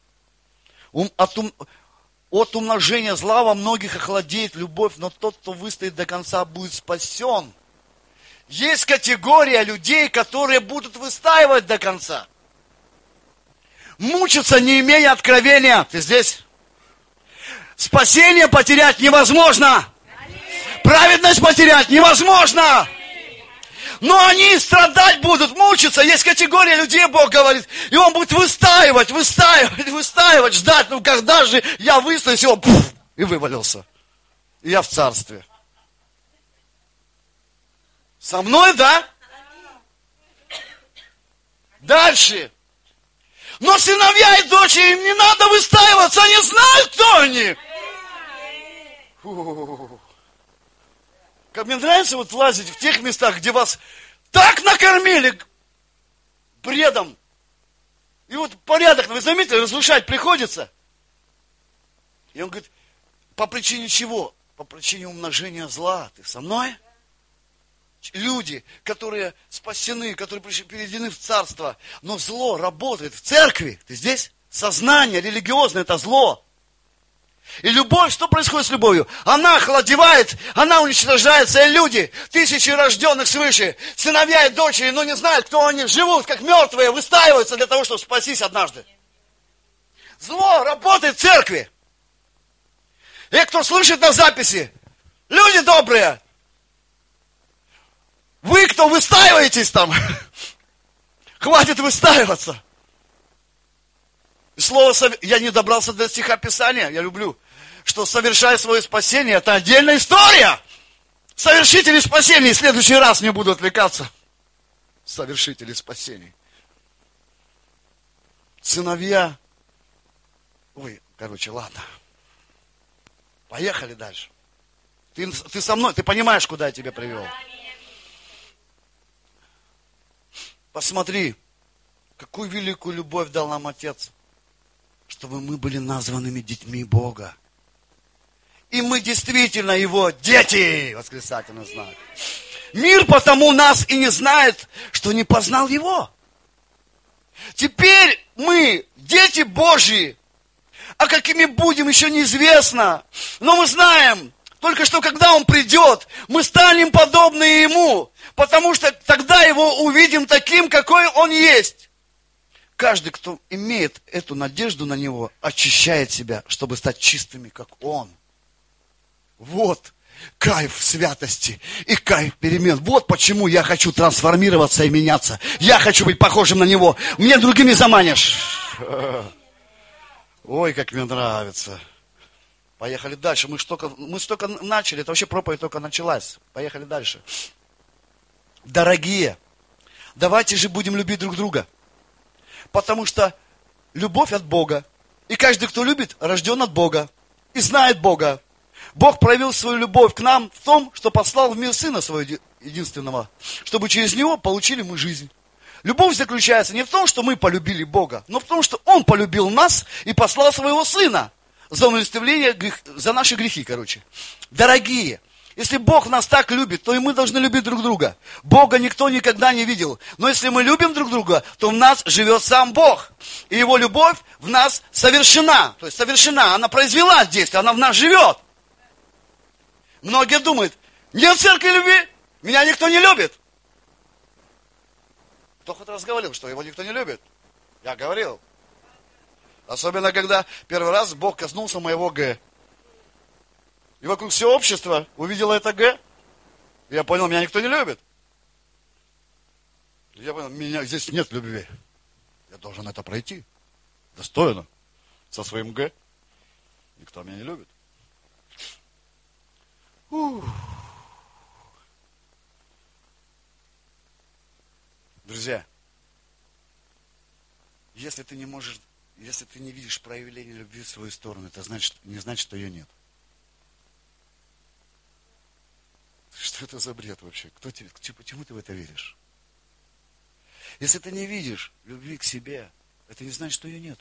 От умножения зла во многих охладеет любовь, но тот, кто выстоит до конца, будет спасен. Есть категория людей, которые будут выстаивать до конца. Мучиться, не имея откровения. Ты здесь? Спасение потерять невозможно. Праведность потерять невозможно. Но они страдать будут, мучиться. Есть категория людей, Бог говорит. И он будет выстаивать, ждать. Ну когда же я выстою, и он и вывалился. И я в царстве. Со мной, да? Дальше. Но сыновья и дочери, им не надо выстаиваться, они знают, кто они. Как мне нравится вот лазить в тех местах, где вас так накормили бредом. И вот порядок, вы заметили, разрушать приходится. И он говорит, по причине чего? По причине умножения зла. Ты со мной? Люди, которые спасены, которые переведены в царство, но зло работает в церкви. Ты здесь? Сознание религиозное – это зло. И любовь, что происходит с любовью? Она охладевает, она уничтожается. И люди, тысячи рожденных свыше, сыновья и дочери, но не знают, кто они, живут как мертвые, выстаиваются для того, чтобы спастись однажды. Зло работает в церкви. И кто слышит на записи, люди добрые, вы, кто выстаиваетесь там, хватит выстаиваться. И слово, я не добрался до стиха Писания, я люблю, что совершая свое спасение, это отдельная история. Совершители спасения, в следующий раз не буду отвлекаться. Совершители спасения. Сыновья. Ой, ладно. Поехали дальше. Ты со мной, ты понимаешь, куда я тебя привел. Посмотри, какую великую любовь дал нам Отец, чтобы мы были названными детьми Бога. И мы действительно Его дети, восклицательный знак. Мир потому нас и не знает, что не познал Его. Теперь мы дети Божьи, а какими будем, еще неизвестно. Но мы знаем, только что когда Он придет, мы станем подобны Ему, потому что тогда Его увидим таким, какой Он есть. Каждый, кто имеет эту надежду на Него, очищает себя, чтобы стать чистыми, как Он. Вот кайф святости и кайф перемен. Вот почему я хочу трансформироваться и меняться. Я хочу быть похожим на Него. Мне другими заманишь. Ой, как мне нравится. Поехали дальше. Мы столько начали, это вообще проповедь только началась. Поехали дальше. Дорогие, давайте же будем любить друг друга. Потому что любовь от Бога. И каждый, кто любит, рожден от Бога. И знает Бога. Бог проявил свою любовь к нам в том, что послал в мир Сына Своего единственного, чтобы через Него получили мы жизнь. Любовь заключается не в том, что мы полюбили Бога, но в том, что Он полюбил нас и послал Своего Сына за умилостивление, за наши грехи, Дорогие, если Бог нас так любит, то и мы должны любить друг друга. Бога никто никогда не видел. Но если мы любим друг друга, то в нас живет сам Бог. И Его любовь в нас совершена. То есть совершена, она произвела действие, она в нас живет. Многие думают, нет церкви любви, меня никто не любит. Кто хоть раз говорил, что его никто не любит? Я говорил. Особенно, когда первый раз Бог коснулся моего Г. И вокруг все общество увидело это Г. И я понял, меня никто не любит. Я понял, меня здесь нет любви. Я должен это пройти. Достойно. Со своим Г. Никто меня не любит. Друзья, если ты не видишь проявления любви в свою сторону, это не значит, что ее нет. Что это за бред вообще? Почему ты в это веришь? Если ты не видишь любви к себе, это не значит, что ее нет.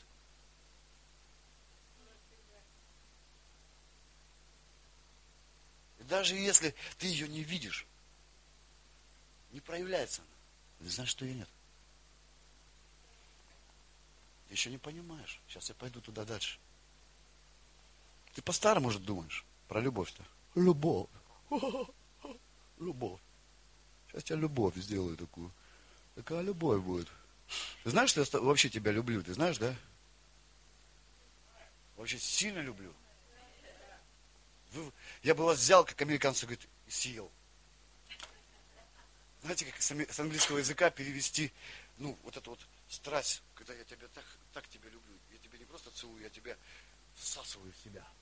И даже если ты ее не видишь, не проявляется она, это не значит, что ее нет. Ты еще не понимаешь. Сейчас я пойду туда дальше. Ты по-старому, может, думаешь про любовь-то. Любовь. Любовь. Сейчас я любовь сделаю такую. Такая любовь будет. Ты знаешь, что я вообще тебя люблю? Ты знаешь, да? Вообще сильно люблю. Я бы вас взял, как американцы говорят, и съел. Знаете, как с английского языка перевести, вот эту вот страсть, когда я тебя так тебя люблю. Я тебя не просто целую, я тебя всасываю в себя.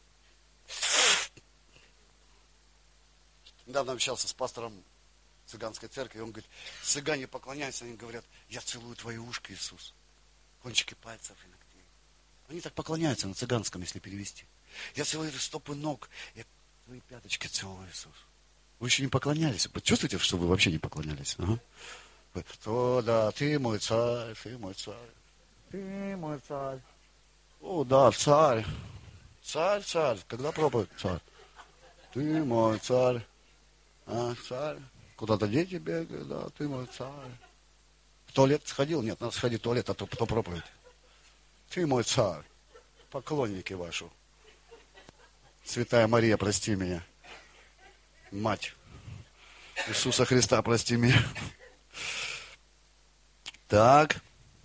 Недавно общался с пастором цыганской церкви, и он говорит, цыгане поклоняются, они говорят, я целую твои ушки, Иисус. Кончики пальцев и ногтей. Они так поклоняются на цыганском, если перевести. Я целую стопы ног, я твои пяточки целую, Иисус. Вы еще не поклонялись. Вы чувствуете, что вы вообще не поклонялись? Ага. О, да, ты мой царь, ты мой царь, ты мой царь. О, да, царь. Царь, царь. Когда проповедь? Царь. Ты мой царь. А, царь. Куда-то дети бегают, да, ты мой царь. В туалет сходил? Нет, надо сходить в туалет, а то потом проповедь. Ты мой царь. Поклонники ваши. Святая Мария, прости меня. Мать Иисуса Христа, прости меня. Так.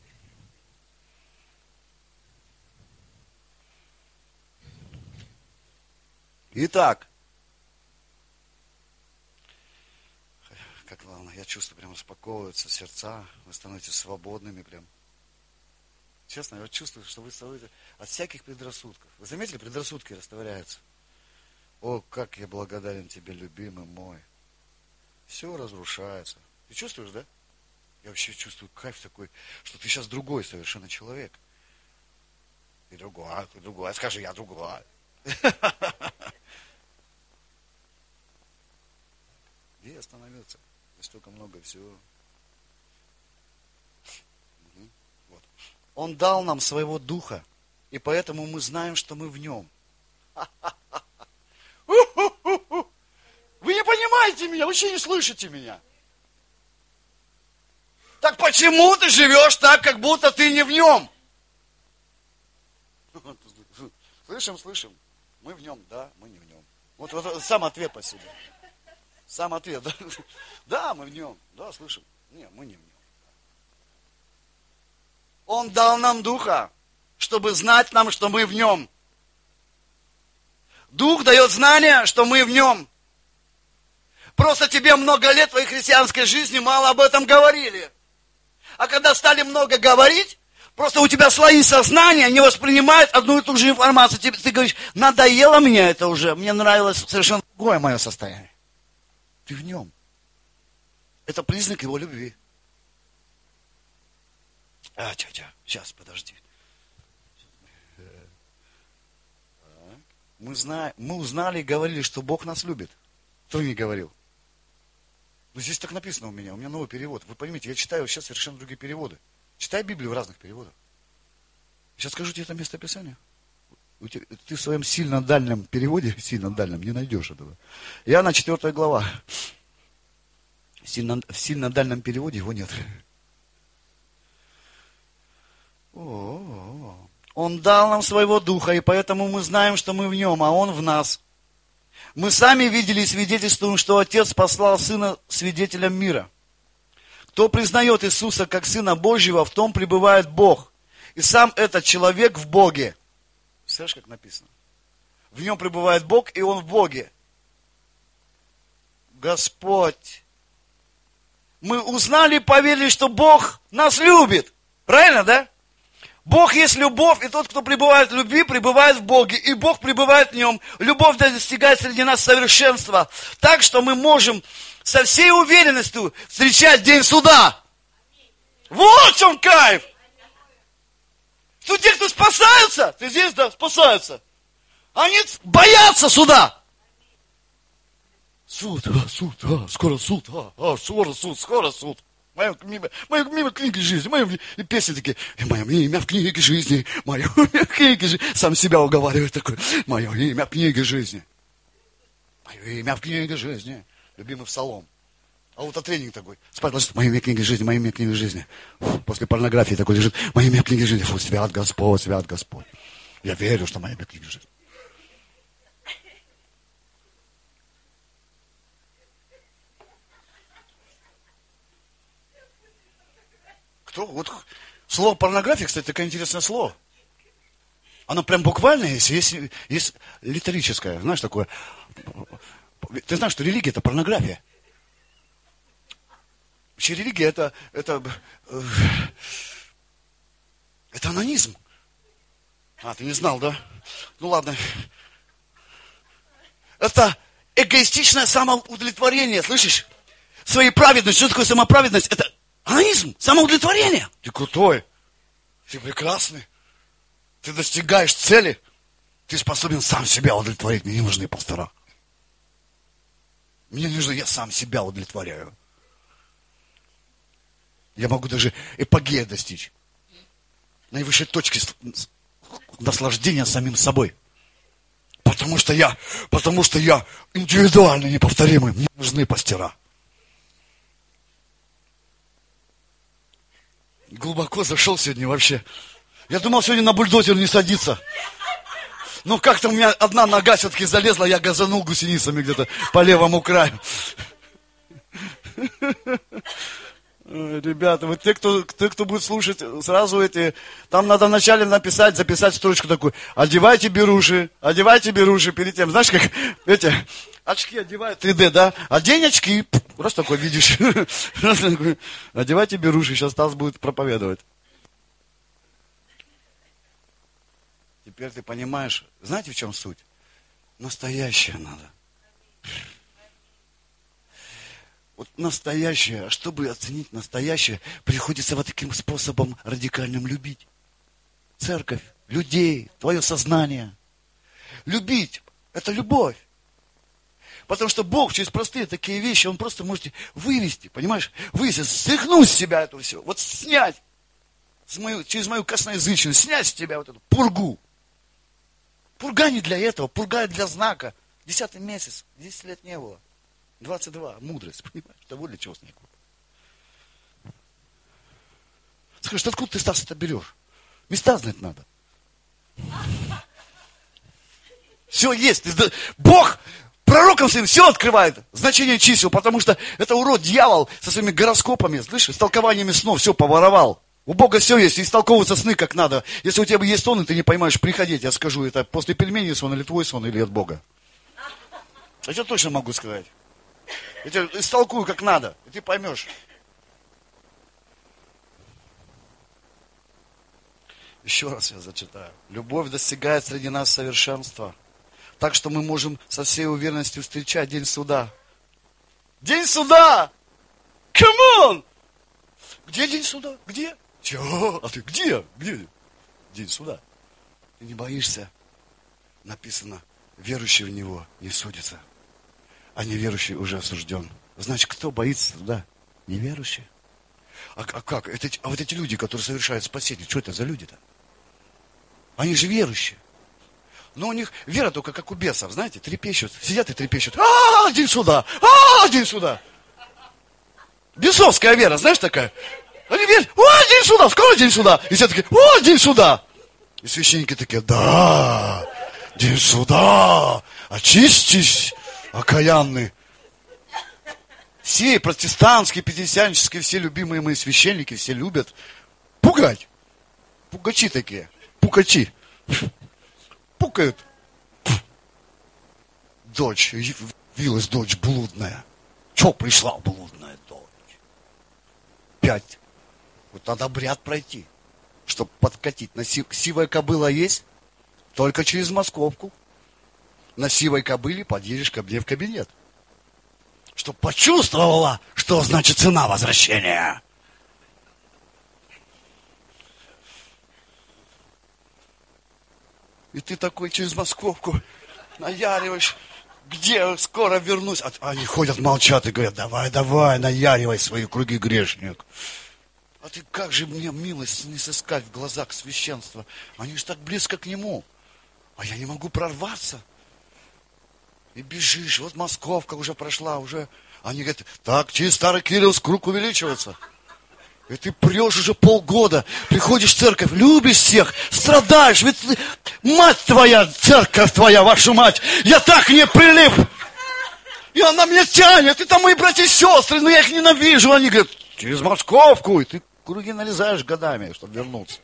Итак. Как главное, я чувствую, прям успокоиваются сердца, вы становитесь свободными прям. Честно, я чувствую, что вы становитесь от всяких предрассудков. Вы заметили, предрассудки растворяются. О, как я благодарен тебе, любимый мой. Все разрушается. Ты чувствуешь, да? Я вообще чувствую кайф такой, что ты сейчас другой совершенно человек. Ты другой. Скажи, я другой. Где остановиться? Здесь столько много всего. Вот. Он дал нам своего духа, и поэтому мы знаем, что мы в нем. Вы не понимаете меня, вы вообще не слышите меня. Так почему ты живешь так, как будто ты не в нем? Слышим. Мы в нем, да, мы не в нем. Вот сам ответ по себе. Сам ответ, да? Да, мы в нем. Да, слышим. Не, мы не в нем. Он дал нам духа, чтобы знать нам, что мы в нем. Дух дает знание, что мы в нем. Просто тебе много лет твоей христианской жизни мало об этом говорили. А когда стали много говорить, Просто у тебя слои сознания не воспринимают одну и ту же информацию. Ты говоришь, надоело мне это уже, мне нравилось совершенно другое мое состояние. Ты в нем. Это признак его любви. Сейчас, подожди. Мы узнали и говорили, что Бог нас любит. Кто не говорил? Но здесь так написано у меня новый перевод. Вы поймите, я читаю сейчас совершенно другие переводы. Читай Библию в разных переводах. Сейчас скажу тебе это местописание. Ты в своем сильно дальнем переводе, сильно дальнем, не найдешь этого. Иоанна 4 глава. В сильно дальнем переводе его нет. Он дал нам своего духа, и поэтому мы знаем, что мы в нем, а он в нас. Мы сами видели и свидетельствуем, что Отец послал Сына свидетелем мира. Кто признает Иисуса как Сына Божьего, в том пребывает Бог. И сам этот человек в Боге. Слышишь, как написано? В нем пребывает Бог, и он в Боге. Господь. Мы узнали и поверили, что Бог нас любит. Правильно, да? Бог есть любовь, и тот, кто пребывает в любви, пребывает в Боге, и Бог пребывает в нем. Любовь достигает среди нас совершенства, так что мы можем со всей уверенностью встречать день суда. Вот в чем кайф! Что те, кто спасаются, ты здесь, да, спасаются, они боятся суда. Суд, скоро суд, скоро суд. Мимо книги жизни, и песни такие, мое имя в книге жизни, мое имя в книге жизни. Сам себя уговаривает такой, мое имя в книге жизни. Мое имя в книге жизни. Любимый псалом. Аутотренинг такой. Спать ложится, мое имя в книге жизни, мое имя в книге жизни. После порнографии такой лежит, мое имя в книге жизни. Фу, свят Господь, свят Господь. Я верю, что мое имя в книге жизни. Вот слово порнография, кстати, такое интересное слово. Оно прям буквально есть литерическое, знаешь, такое. Ты знаешь, что религия это порнография. Вообще религия это анонизм. Ты не знал, да? Ну ладно. Это эгоистичное самоудовлетворение, слышишь? Своей праведностью. Что такое самоправедность? Это анонизм, самоудовлетворение. Ты крутой, ты прекрасный, ты достигаешь цели, ты способен сам себя удовлетворить. Мне не нужны пастора. Мне не нужно, я сам себя удовлетворяю. Я могу даже эпогея достичь. Наивысшей точки наслаждения самим собой. Потому что я индивидуально неповторимый. Мне нужны пастора. Глубоко зашел сегодня вообще. Я думал, сегодня на бульдозер не садиться. Но как-то у меня одна нога все-таки залезла, я газанул гусеницами где-то по левому краю. Ребята, вот те, кто будет слушать, сразу там надо вначале записать строчку такую. Одевайте беруши перед тем. Знаешь, как очки одевают 3D, да? Одень очки, раз такой видишь. Одевайте беруши, сейчас Стас будет проповедовать. Теперь ты понимаешь, знаете, в чем суть? Настоящее надо. Вот настоящее, чтобы оценить настоящее, приходится вот таким способом радикальным любить. Церковь, людей, твое сознание. Любить – это любовь. Потому что Бог через простые такие вещи, Он просто может вывести, понимаешь? Вывести, стряхнуть с себя это все. Вот снять через мою косноязычность, снять с тебя вот эту пургу. Пурга не для этого, пурга для знака. 10-й месяц, 10 лет не было. 22, мудрость, понимаешь? Того для чего снег. Скажешь, откуда ты, Стас, это берешь? Места знать надо. Все есть. Бог пророкам своим все открывает. Значение чисел, потому что это урод, дьявол, со своими гороскопами, слышишь, с толкованиями снов все поворовал. У Бога все есть, истолковываются сны как надо. Если у тебя есть сон, и ты не поймаешь, приходи, я скажу, это после пельменей сон, или твой сон, или от Бога. Я тебе точно могу сказать. Я тебе истолкую как надо, и ты поймешь. Еще раз я зачитаю. Любовь достигает среди нас совершенства. Так что мы можем со всей уверенностью встречать день суда. День суда! Come on! Где день суда? Где? Чего? А ты где? Где день суда? Ты не боишься? Написано, верующий в него не судится, а неверующий уже осужден. Значит, кто боится туда? Неверующий. А как? А вот эти люди, которые совершают спасение, что это за люди-то? Они же верующие. Но у них вера только как у бесов, знаете, трепещут. Сидят и трепещут. День суда! День суда! Бесовская вера, знаешь, такая. Они верят, день суда, скоро день суда. И все такие, день суда. И священники такие, да, день суда, очистись, окаянный. Все протестантские, пятидесятнические, все любимые мои священники, все любят пугать. Пугачи такие, пукачи. Пукают. Дочь, явилась дочь блудная. Че пришла блудная дочь? 5. Вот надо обряд пройти, чтобы подкатить. Сивая кобыла есть? Только через Московку. На сивой кобыле подъедешь ко мне в кабинет. Чтоб почувствовала, что значит цена возвращения. И ты такой через Московку наяриваешь, где скоро вернусь. А они ходят, молчат и говорят, давай, наяривай свои круги, грешник. А ты как же мне милость не сыскать в глазах священства? Они же так близко к нему. А я не могу прорваться. И бежишь, вот Московка уже прошла, уже. Они говорят, так, через Старый Кирилловск круг увеличивается. И ты прешь уже полгода, приходишь в церковь, любишь всех, страдаешь, ведь мать твоя, церковь твоя, вашу мать, я так не прилип. И она меня тянет, и там мои братья и сестры, но я их ненавижу. Они говорят, через Московку, и ты круги нарезаешь годами, чтобы вернуться.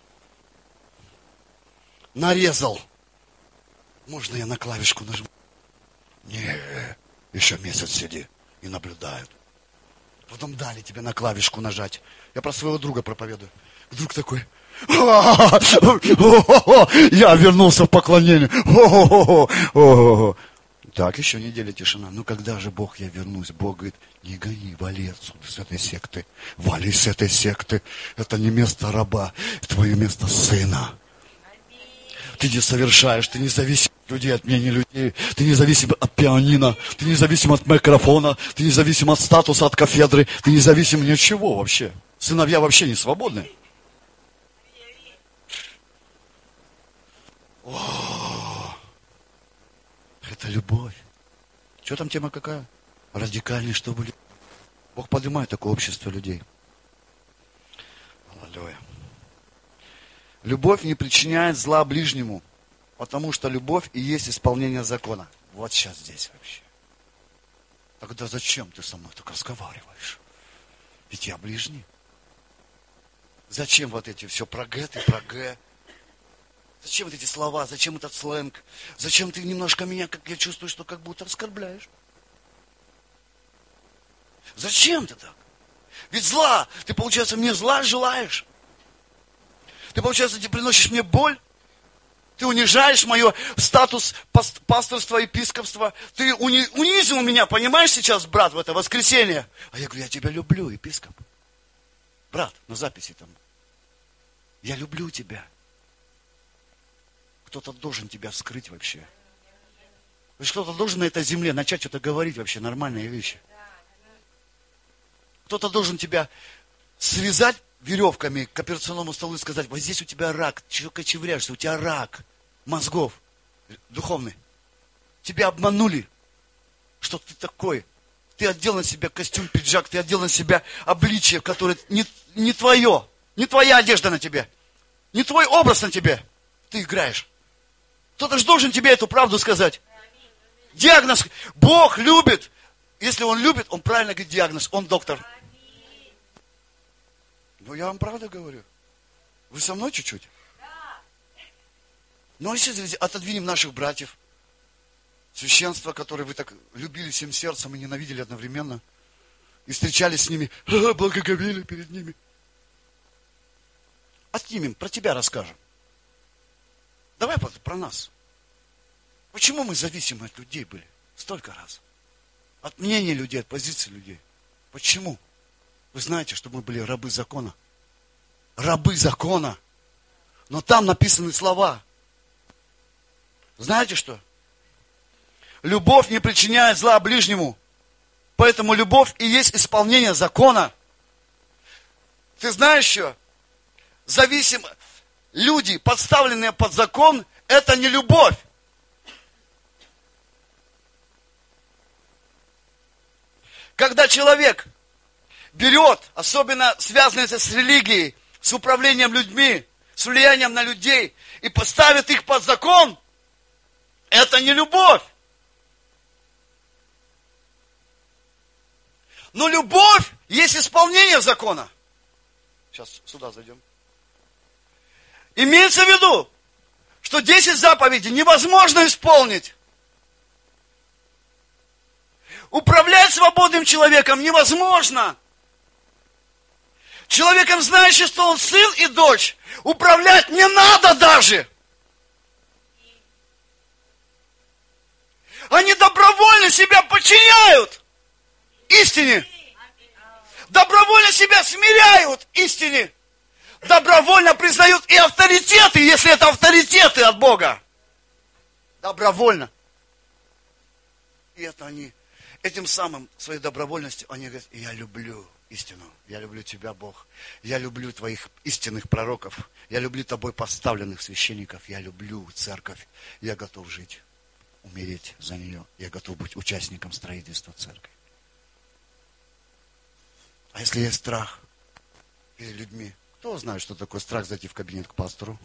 Нарезал. Можно я на клавишку нажму? Не, еще месяц сиди и наблюдают. Потом дали тебе на клавишку нажать. Я про своего друга проповедую. Вдруг такой, я вернулся в поклонение. Так, еще неделя тишина. Ну когда же Бог, я вернусь? Бог говорит, не гони, вали отсюда с этой секты. Вали с этой секты. Это не место раба, твое место сына. Ты не совершаешь, ты не зависим от людей, от мнения людей, ты не зависим от пианино, ты не зависим от микрофона, ты не зависим от статуса, от кафедры, ты не зависим ни от чего вообще. Сыновья вообще не свободны. Это любовь. Что там тема какая? Радикальнее, чтобы Бог поднимает такое общество людей. Аллилуйя. Любовь не причиняет зла ближнему, потому что любовь и есть исполнение закона. Вот сейчас здесь вообще. Тогда зачем ты со мной так разговариваешь? Ведь я ближний. Зачем вот эти все про Г, ты про Г? Зачем вот эти слова, зачем этот сленг? Зачем ты немножко меня, как я чувствую, что как будто оскорбляешь? Зачем ты так? Ведь зла, ты, получается, мне зла желаешь? Ты, получается, ты приносишь мне боль? Ты унижаешь мой статус пасторства, епископства. Ты унизил меня, понимаешь, сейчас, брат, в это воскресенье? А я говорю, я тебя люблю, епископ. Брат, на записи там. Я люблю тебя. Кто-то должен тебя вскрыть вообще. Кто-то должен на этой земле начать что-то говорить вообще, нормальные вещи. Кто-то должен тебя связать веревками к операционному столу и сказать, вот здесь у тебя рак, чего кочевряешься, у тебя рак мозгов духовный. Тебя обманули, что ты такой. Ты одел на себя костюм, пиджак, ты одел на себя обличие, которое не твое, не твоя одежда на тебе, не твой образ на тебе. Ты играешь. Кто-то же должен тебе эту правду сказать. Диагноз. Бог любит. Если Он любит, Он правильно говорит диагноз. Он доктор. Ну, я вам правду говорю. Вы со мной чуть-чуть? Ну, а сейчас отодвинем наших братьев. Священство, которое вы так любили всем сердцем и ненавидели одновременно. И встречались с ними, благоговели перед ними. отнимем, про тебя расскажем. Давай про нас. Почему мы зависимы от людей были столько раз? От мнения людей, от позиции людей. Почему? Вы знаете, что мы были рабы закона. Рабы закона. Но там написаны слова. Знаете что? Любовь не причиняет зла ближнему. Поэтому любовь и есть исполнение закона. Ты знаешь что? Люди, подставленные под закон, это не любовь. Когда человек берет, особенно связанное с религией, с управлением людьми, с влиянием на людей, и поставит их под закон, это не любовь. Но любовь есть исполнение закона. Сейчас сюда зайдем. Имеется в виду, что 10 заповедей невозможно исполнить. Управлять свободным человеком невозможно. Человеком, знающим, что он сын и дочь, управлять не надо даже. Они добровольно себя подчиняют истине. Добровольно себя смиряют истине. Добровольно признают и авторитеты, если это авторитеты от Бога. Добровольно. И это они, этим самым, своей добровольностью, они говорят, я люблю истину. Я люблю тебя, Бог. Я люблю твоих истинных пророков. Я люблю тобой поставленных священников. Я люблю церковь. Я готов жить, умереть за нее. Я готов быть участником строительства церкви. А если есть страх перед людьми? Кто знает, что такое страх зайти в кабинет к пастору?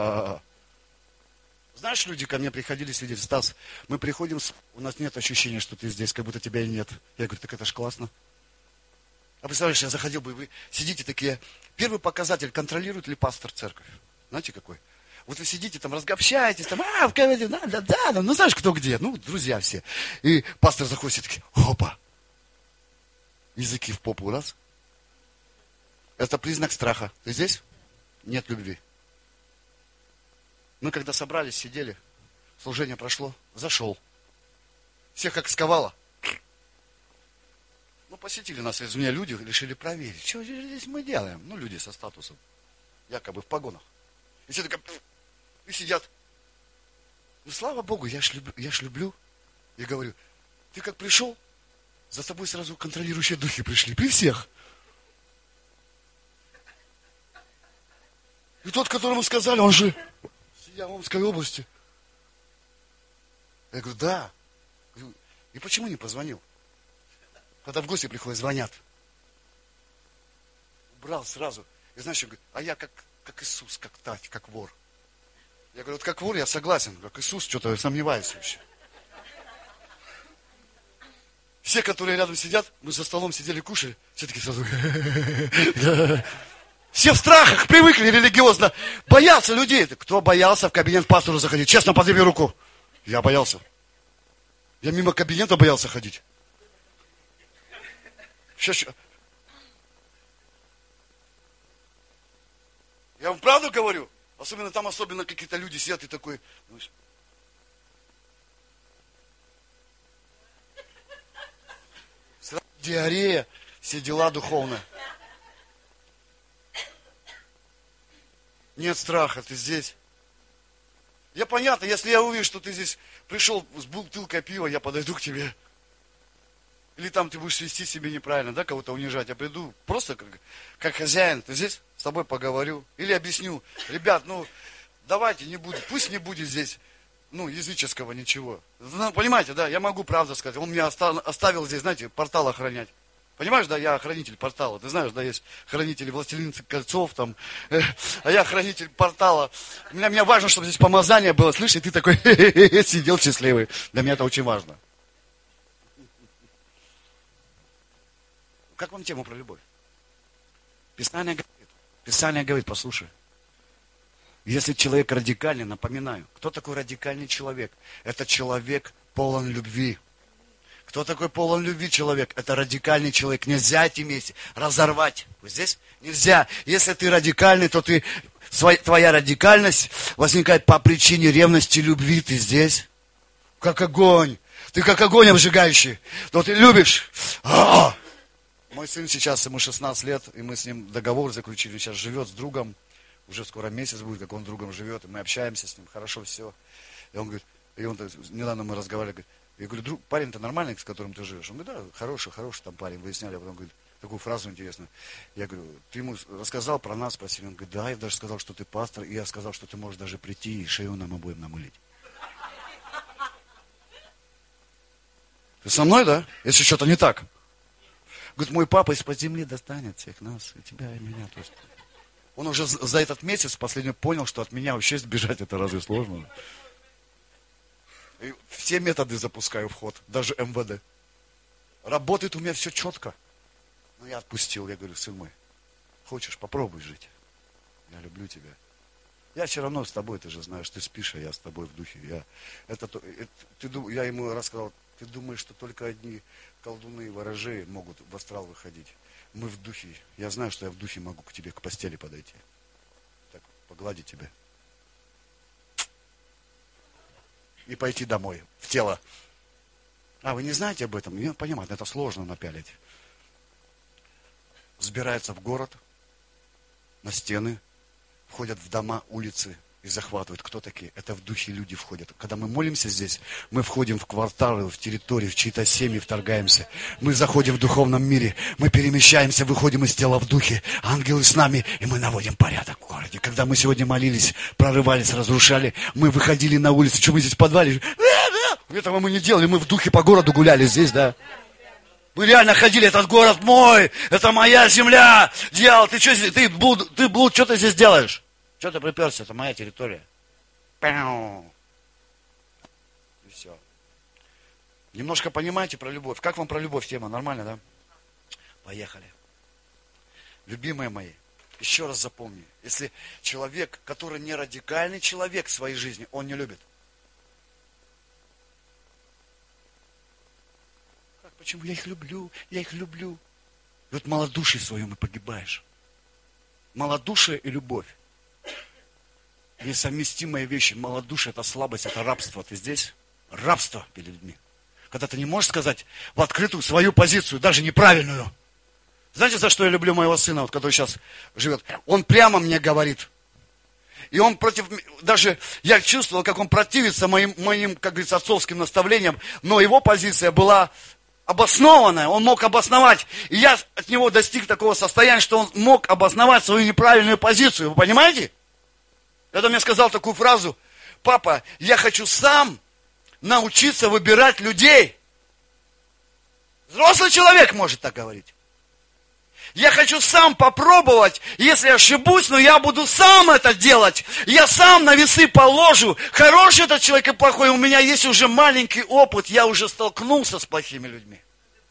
Знаешь, люди ко мне приходили свидетельствовать. Стас, мы приходим, у нас нет ощущения, что ты здесь, как будто тебя и нет. Я говорю, так это ж классно. А представляешь, я заходил бы, вы сидите такие. Первый показатель, контролирует ли пастор церковь. Знаете какой? Вот вы сидите там, общаетесь, там, да, ну знаешь, кто где, ну, друзья все. И пастор заходит, все такие, опа. Языки в попу, раз. Это признак страха. Ты здесь? Нет любви. Мы когда собрались, сидели, служение прошло, зашел. Всех как сковало. Ну, посетили нас из меня люди, решили проверить, что здесь мы делаем. Ну, люди со статусом, якобы в погонах. И все такие, и сидят. Ну, слава Богу, я ж люблю. Я говорю, ты как пришел, за тобой сразу контролирующие духи пришли, при всех. И тот, которому сказали, он же сидя в Омской области. Я говорю, да. И почему не позвонил? Когда в гости приходят, звонят. Убрал сразу. И знаешь, он говорит, а я как Иисус, как Тать, как вор. Я говорю, вот как вор я согласен, как Иисус, что-то сомневаюсь вообще. Все, которые рядом сидят, мы за столом сидели, кушали, все такие сразу. Все в страхах, привыкли религиозно. Боятся людей. Кто боялся в кабинет пастору заходить? Честно, подними руку. Я боялся. Я мимо кабинета боялся ходить. Сейчас. Я вам правду говорю. Особенно там, какие-то люди сидят и такой. Сразу диарея, все дела духовные. Нет страха, ты здесь. Я понятно, если я увижу, что ты здесь пришел с бутылкой пива, я подойду к тебе. Или там ты будешь вести себя неправильно, да, кого-то унижать. Я приду просто как хозяин, ты здесь, с тобой поговорю. Или объясню, ребят, давайте не будет, пусть не будет здесь, языческого ничего. Понимаете, да, я могу правду сказать. Он меня оставил здесь, знаете, портал охранять. Понимаешь, да, я хранитель портала. Ты знаешь, да, есть хранители властелин кольцов, там, а я хранитель портала. Мне важно, чтобы здесь помазание было, слышишь, и ты такой сидел счастливый. Для меня это очень важно. Как вам тему про любовь? Писание говорит, послушай. Если человек радикальный, напоминаю, кто такой радикальный человек? Это человек полон любви. Кто такой полон любви человек? Это радикальный человек. Нельзя эти вместе разорвать. Вы здесь? Нельзя. Если ты радикальный, то ты твоя радикальность возникает по причине ревности, любви. Ты здесь, как огонь. Ты как огонь обжигающий. Но ты любишь. Мой сын сейчас, ему 16 лет, и мы с ним договор заключили. Сейчас живет с другом. Уже скоро месяц будет, как он с другом живет. И мы общаемся с ним, хорошо все. И он говорит, недавно мы разговаривали, говорит, я говорю, друг, парень-то нормальный, с которым ты живешь? Он говорит, да, хороший там парень, выясняли. А потом говорит, такую фразу интересную. Я говорю, ты ему рассказал про нас, спросили. Он говорит, да, я даже сказал, что ты пастор, и я сказал, что ты можешь даже прийти и шею нам обоим намылить. Ты со мной, да? Если что-то не так. Говорит, мой папа из-под земли достанет всех нас, и тебя, и меня. То есть он уже за этот месяц последний понял, что от меня вообще сбежать это разве сложно? И все методы запускаю в ход, даже МВД. Работает у меня все четко. Но я отпустил, я говорю, сын мой, хочешь, попробуй жить. Я люблю тебя. Я все равно с тобой, ты же знаешь, ты спишь, а я с тобой в духе. Я ему рассказал, ты думаешь, что только одни колдуны и ворожеи могут в астрал выходить. Мы в духе. Я знаю, что я в духе могу к тебе, к постели подойти. Так, погладить тебя. И пойти домой, в тело. А, вы не знаете об этом? Я понимаю, это сложно напялить. Взбираются в город, на стены, входят в дома, улицы и захватывают. Кто такие? Это в духе люди входят. Когда мы молимся здесь, мы входим в кварталы, в территории, в чьи-то семьи вторгаемся. Мы заходим в духовном мире, мы перемещаемся, выходим из тела в духе. Ангелы с нами, и мы наводим порядок в городе. Когда мы сегодня молились, прорывались, разрушали, мы выходили на улицу. Что мы здесь в подвале? Этого мы не делали, мы в духе по городу гуляли здесь, да? Мы реально ходили, этот город мой, это моя земля. Дьявол, ты что здесь, ты блуд, что ты здесь делаешь? Что ты приперся, это моя территория. Пяу. И все. Немножко понимаете про любовь. Как вам про любовь тема? Нормально, да? Поехали. Любимые мои, еще раз запомни. Если человек, который не радикальный человек в своей жизни, он не любит. Почему я их люблю? Я их люблю. И вот малодушие своем и погибаешь. Малодушие и любовь. Несовместимые вещи. Малодушие – это слабость, это рабство. Ты здесь? Рабство перед людьми. Когда ты не можешь сказать в открытую свою позицию, даже неправильную. Знаете, за что я люблю моего сына, вот, который сейчас живет? Он прямо мне говорит. И он даже я чувствовал, как он противится моим, как говорится, отцовским наставлениям, но его позиция была обоснованная, он мог обосновать. И я от него достиг такого состояния, что он мог обосновать свою неправильную позицию. Вы понимаете? Когда он мне сказал такую фразу: папа, я хочу сам научиться выбирать людей. Взрослый человек может так говорить. Я хочу сам попробовать, если ошибусь, но я буду сам это делать. Я сам на весы положу, хороший этот человек и плохой. У меня есть уже маленький опыт, я уже столкнулся с плохими людьми.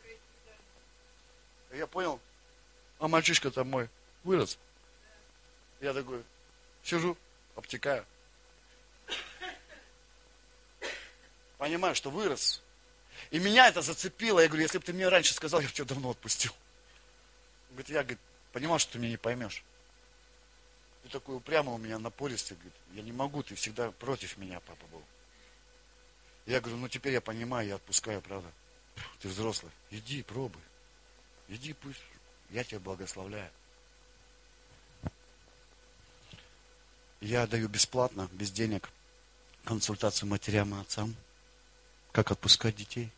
Я понял, а мальчишка-то мой вырос. Я такой сижу, обтекаю. Понимаю, что вырос. И меня это зацепило. Я говорю, если бы ты мне раньше сказал, я бы тебя давно отпустил. Говорит, я понимал, что ты меня не поймешь. Ты такой упрямый у меня, напористый. Говорит, я не могу, ты всегда против меня, папа, был. Я говорю, ну теперь я понимаю, я отпускаю, правда. Ты взрослый, иди, пробуй. Иди, пусть, я тебя благословляю. Я даю бесплатно, без денег, консультацию матерям и отцам, как отпускать детей.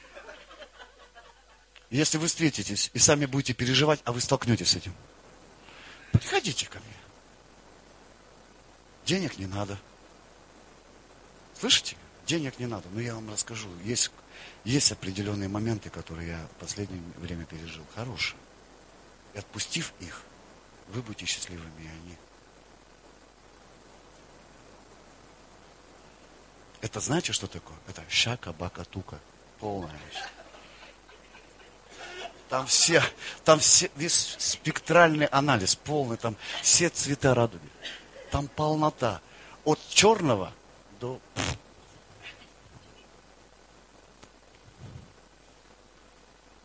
Если вы встретитесь и сами будете переживать, а вы столкнетесь с этим, приходите ко мне. Денег не надо. Слышите? Денег не надо. Но я вам расскажу. Есть определенные моменты, которые я в последнее время пережил. Хорошие. И отпустив их, вы будете счастливыми, и они. Это знаете, что такое? Это шака-бака-тука. Полная вещь. Там весь спектральный анализ, полный, там все цвета радуги. Там полнота. От черного до...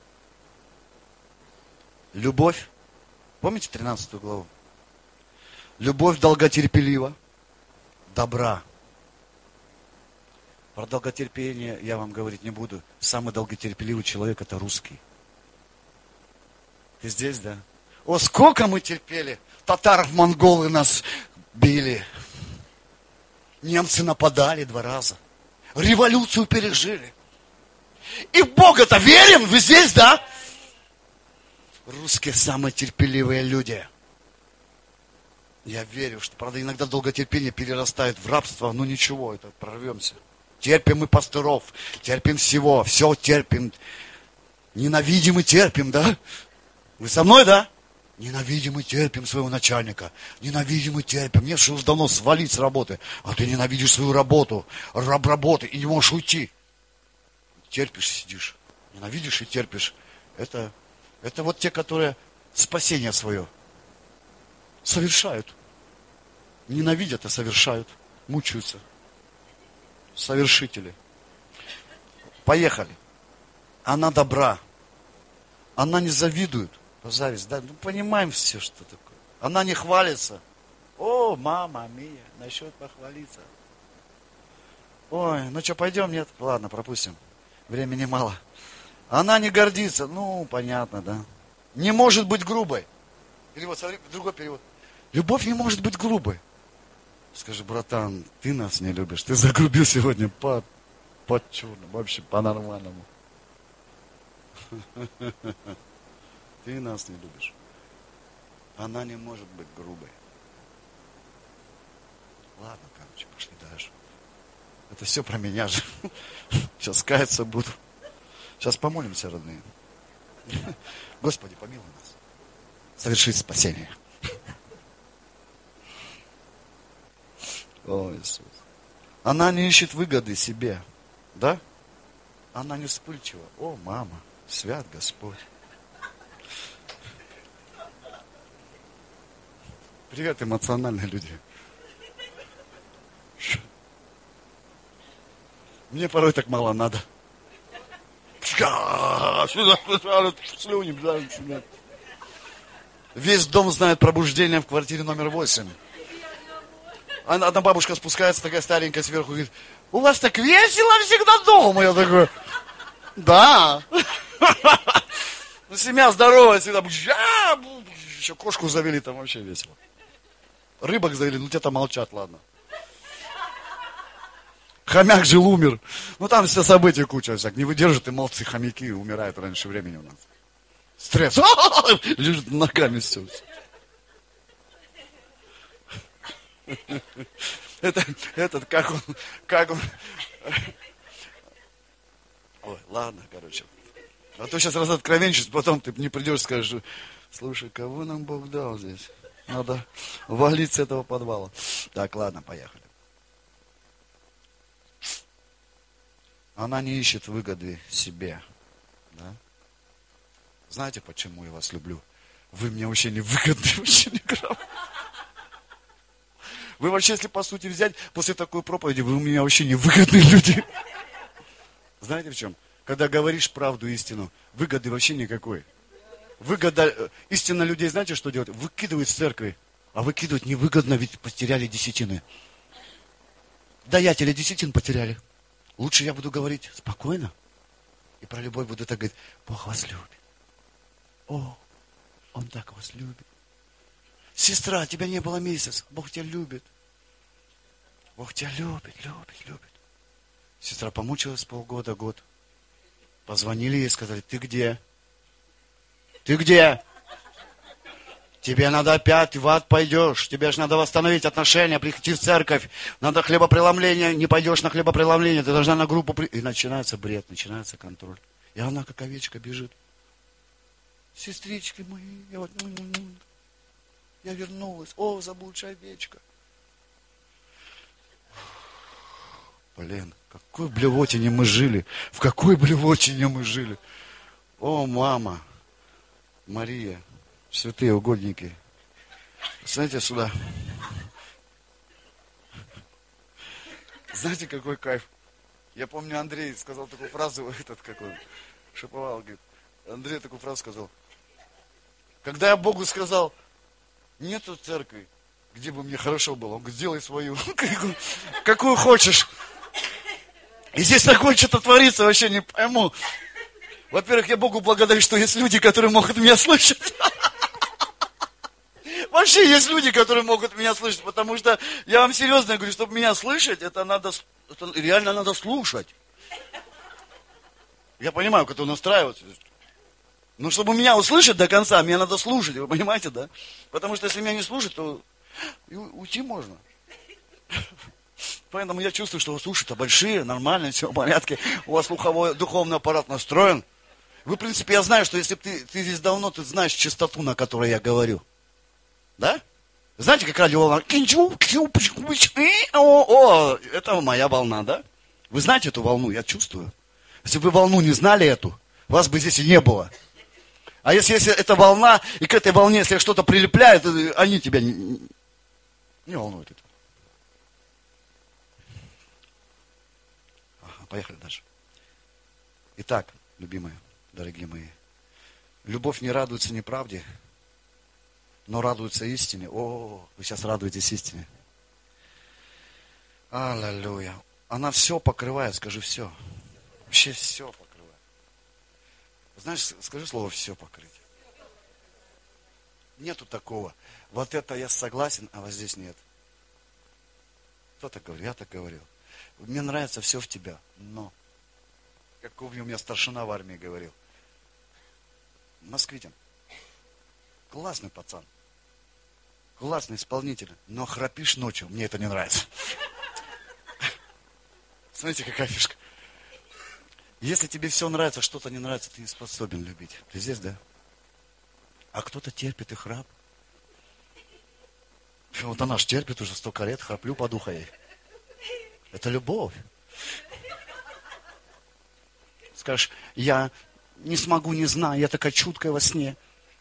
Любовь. Помните 13 главу? Любовь долготерпелива, добра. Про долготерпение я вам говорить не буду. Самый долготерпеливый человек это русский. Ты здесь, да? О, сколько мы терпели. Татар-монголы нас били. Немцы нападали 2 раза. Революцию пережили. И в Бога-то верим? Вы здесь, да? Русские самые терпеливые люди. Я верю, что, правда, иногда долготерпение перерастает в рабство, но ничего, это прорвемся. Терпим и пастыров, терпим всего, все терпим. Ненавидим и терпим, да? Вы со мной, да? Ненавидим и терпим своего начальника. Ненавидим и терпим. Мне же уже давно свалить с работы. А ты ненавидишь свою работу, раб работы, и не можешь уйти. Терпишь, сидишь. Ненавидишь и терпишь. Это вот те, которые спасение свое совершают. Ненавидят, а совершают. Мучаются. Совершители. Поехали. Она добра. Она не завидует. Зависть, да? Ну, понимаем все, что такое. Она не хвалится. О, мама мия, насчет похвалиться. Ой, ну что, пойдем? Нет? Ладно, пропустим. Времени мало. Она не гордится. Ну, понятно, да. Не может быть грубой. Или вот, смотри, другой перевод. Любовь не может быть грубой. Скажи, братан, ты нас не любишь. Ты загрубил сегодня по черному, вообще по-нормальному. Ты нас не любишь. Она не может быть грубой. Ладно, короче, пошли дальше. Это все про меня же. Сейчас каяться буду. Сейчас помолимся, родные. Господи, помилуй нас. Совершить спасение. О, Иисус. Она не ищет выгоды себе. Да? Она не вспыльчива. О, мама, свят Господь. Привет, эмоциональные люди. Мне порой так мало надо. Слюни. Весь дом знает пробуждение в квартире номер 8. Одна бабушка спускается, такая старенькая, сверху, говорит, у вас так весело всегда дома. Я такой, да. Ну, семья здоровая, всегда. Еще кошку завели, там вообще весело. Рыбок завели, ну те-то молчат, ладно. Хомяк жил, умер. Ну там все события куча всяких. Не выдержат и молодцы хомяки умирают раньше времени у нас. Стресс. Лежит ногами все. Этот, как он. Ой, ладно, короче. А то сейчас разоткровенчишь, потом ты не придешь и скажешь, слушай, кого нам Бог дал здесь? Надо валить с этого подвала. Так, ладно, поехали. Она не ищет выгоды себе. Да? Знаете, почему я вас люблю? Вы мне вообще не выгодны, вообще не грамм. Вы вообще, если по сути взять, после такой проповеди, вы у меня вообще не выгодные люди. Знаете в чем? Когда говоришь правду, истину, выгоды вообще никакой. Выгода, истина людей, знаете, что делать? Выкидывают с церкви. А выкидывать невыгодно, ведь потеряли десятины. Даятели десятин потеряли. Лучше я буду говорить спокойно. И про любовь буду так говорить, Бог вас любит. О, Он так вас любит. Сестра, тебя не было месяц, Бог тебя любит. Бог тебя любит, любит, любит. Сестра помучилась полгода, год. Позвонили ей и сказали, ты где? Ты где? Тебе надо опять в ад пойдешь. Тебе же надо восстановить отношения, прийти в церковь. Надо хлебопреломление. Не пойдешь на хлебопреломление. Ты должна на группу... И начинается бред, начинается контроль. И она, как овечка, бежит. Сестрички мои, я вернулась. О, заблудшая овечка. Блин, в какой блевотине мы жили. В какой блевотине мы жили. О, мама. Мария. Святые угодники. Знаете, сюда. Знаете, какой кайф? Я помню, Андрей сказал такую фразу, этот какой, Шиповал, говорит. Андрей такую фразу сказал. Когда я Богу сказал, нету церкви, Где бы мне хорошо было? Он говорит, сделай свою, какую хочешь. И здесь такое что-то творится, вообще не пойму. Во-первых, я Богу благодарю, что есть люди, которые могут меня слышать. Вообще есть люди, которые могут меня слышать, потому что, я вам серьезно говорю, чтобы меня слышать, это реально надо слушать. Я понимаю, как это настраивается. Но чтобы меня услышать до конца, мне надо слушать, вы понимаете, да? Потому что если меня не слушать, то и уйти можно. Поэтому я чувствую, что вы слушаете большие, нормальные, все в порядке. У вас слуховой, духовный аппарат настроен. Вы, в принципе, я знаю, что если ты здесь давно, ты знаешь частоту, на которой я говорю. Да? Знаете, как радиоволна? Это моя волна, да? Вы знаете эту волну? Я чувствую. Если бы вы волну не знали эту, вас бы здесь и не было. А если это волна, и к этой волне, если что-то прилепляет, они тебя не волнуют. Это. Ага, поехали дальше. Итак, любимые, дорогие мои, любовь не радуется неправде, но радуется истине. О, вы сейчас радуетесь истине. Аллилуйя. Она все покрывает, скажи все. Вообще все покрывает. Знаешь, скажи слово все покрыть. Нету такого. Вот это я согласен, а вот здесь нет. Кто так говорил? Я так говорил. Мне нравится все в тебя, но, как у меня старшина в армии говорил, москвитин. Классный пацан. Классный исполнитель. Но храпишь ночью. Мне это не нравится. Смотрите, какая фишка. Если тебе все нравится, что-то не нравится, ты не способен любить. Ты здесь, да? А кто-то терпит и храп. Вот она ж терпит уже 100 лет, храплю по духу ей. Это любовь. Скажешь, я не смогу, не знаю, я такая чуткая во сне.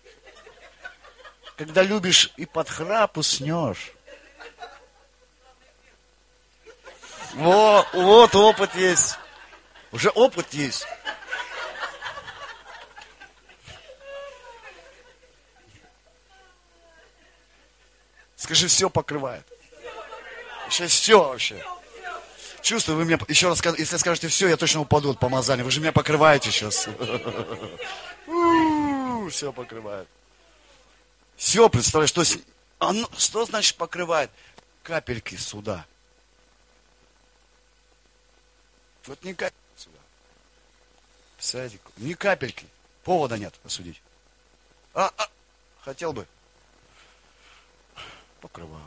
Когда любишь и под храп уснешь. Вот опыт есть. Уже опыт есть. Скажи, все покрывает. Сейчас все вообще. Чувствую, вы меня еще раз, если скажете все, я точно упаду от помазания. Вы же меня покрываете сейчас. Все покрывает. Все, представляешь, что значит покрывает? Капельки суда. Вот ни капельки сюда. Представляете, ни капельки. Повода нет осудить. Хотел бы. Покрываю.